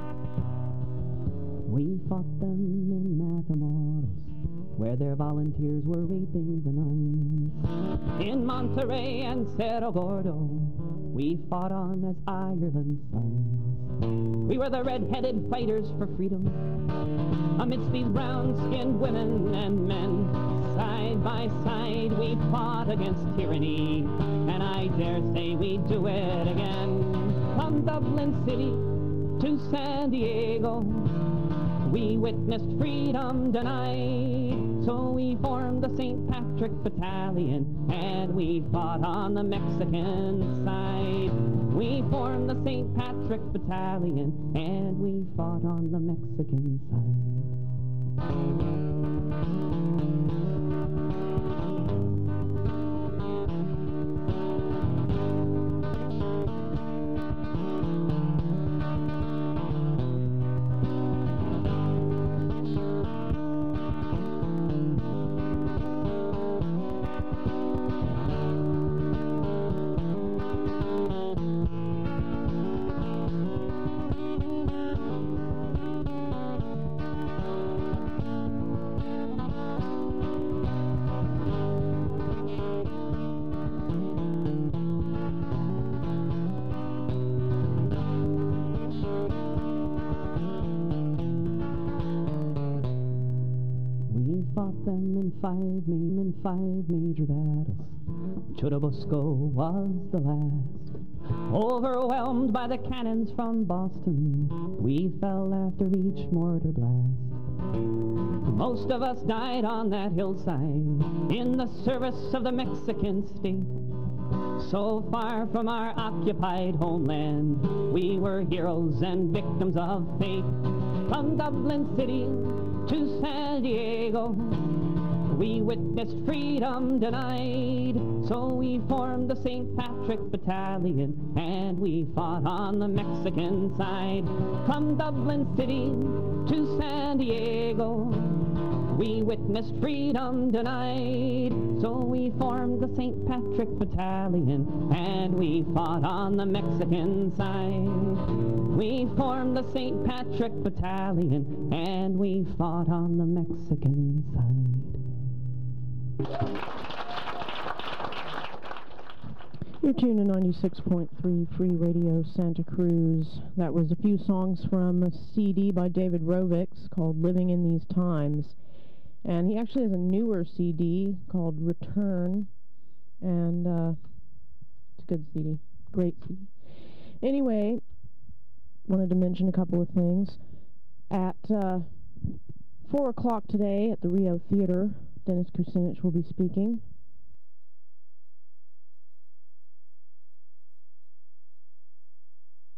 We fought them in Matamoros, where their volunteers were raping the nuns. In Monterrey and Cerro Gordo, we fought on as Ireland's sons. We were the red-headed fighters for freedom amidst these brown-skinned women and men. Side by side we fought against tyranny, and I dare say we'd do it again. From Dublin City to San Diego, we witnessed freedom denied. So we formed the St. Patrick Battalion and we fought on the Mexican side. We formed the St. Patrick Battalion and we fought on the Mexican side. Five major battles. Churubusco was the last. Overwhelmed by the cannons from Boston, we fell after each mortar blast. Most of us died on that hillside in the service of the Mexican state. So far from our occupied homeland, we were heroes and victims of fate. From Dublin City to San Diego, we witnessed freedom denied. So we formed the St. Patrick Battalion and we fought on the Mexican side. From Dublin City to San Diego, we witnessed freedom denied. So we formed the St. Patrick Battalion and we fought on the Mexican side. We formed the St. Patrick Battalion and we fought on the Mexican side. You're tuned to 96.3 Free Radio Santa Cruz. That was a few songs from a CD by David Rovix called Living in These Times. And he actually has a newer CD called Return. And it's a good CD. Great CD. Anyway, wanted to mention a couple of things. At 4 o'clock today at the Rio Theater, Dennis Kucinich will be speaking.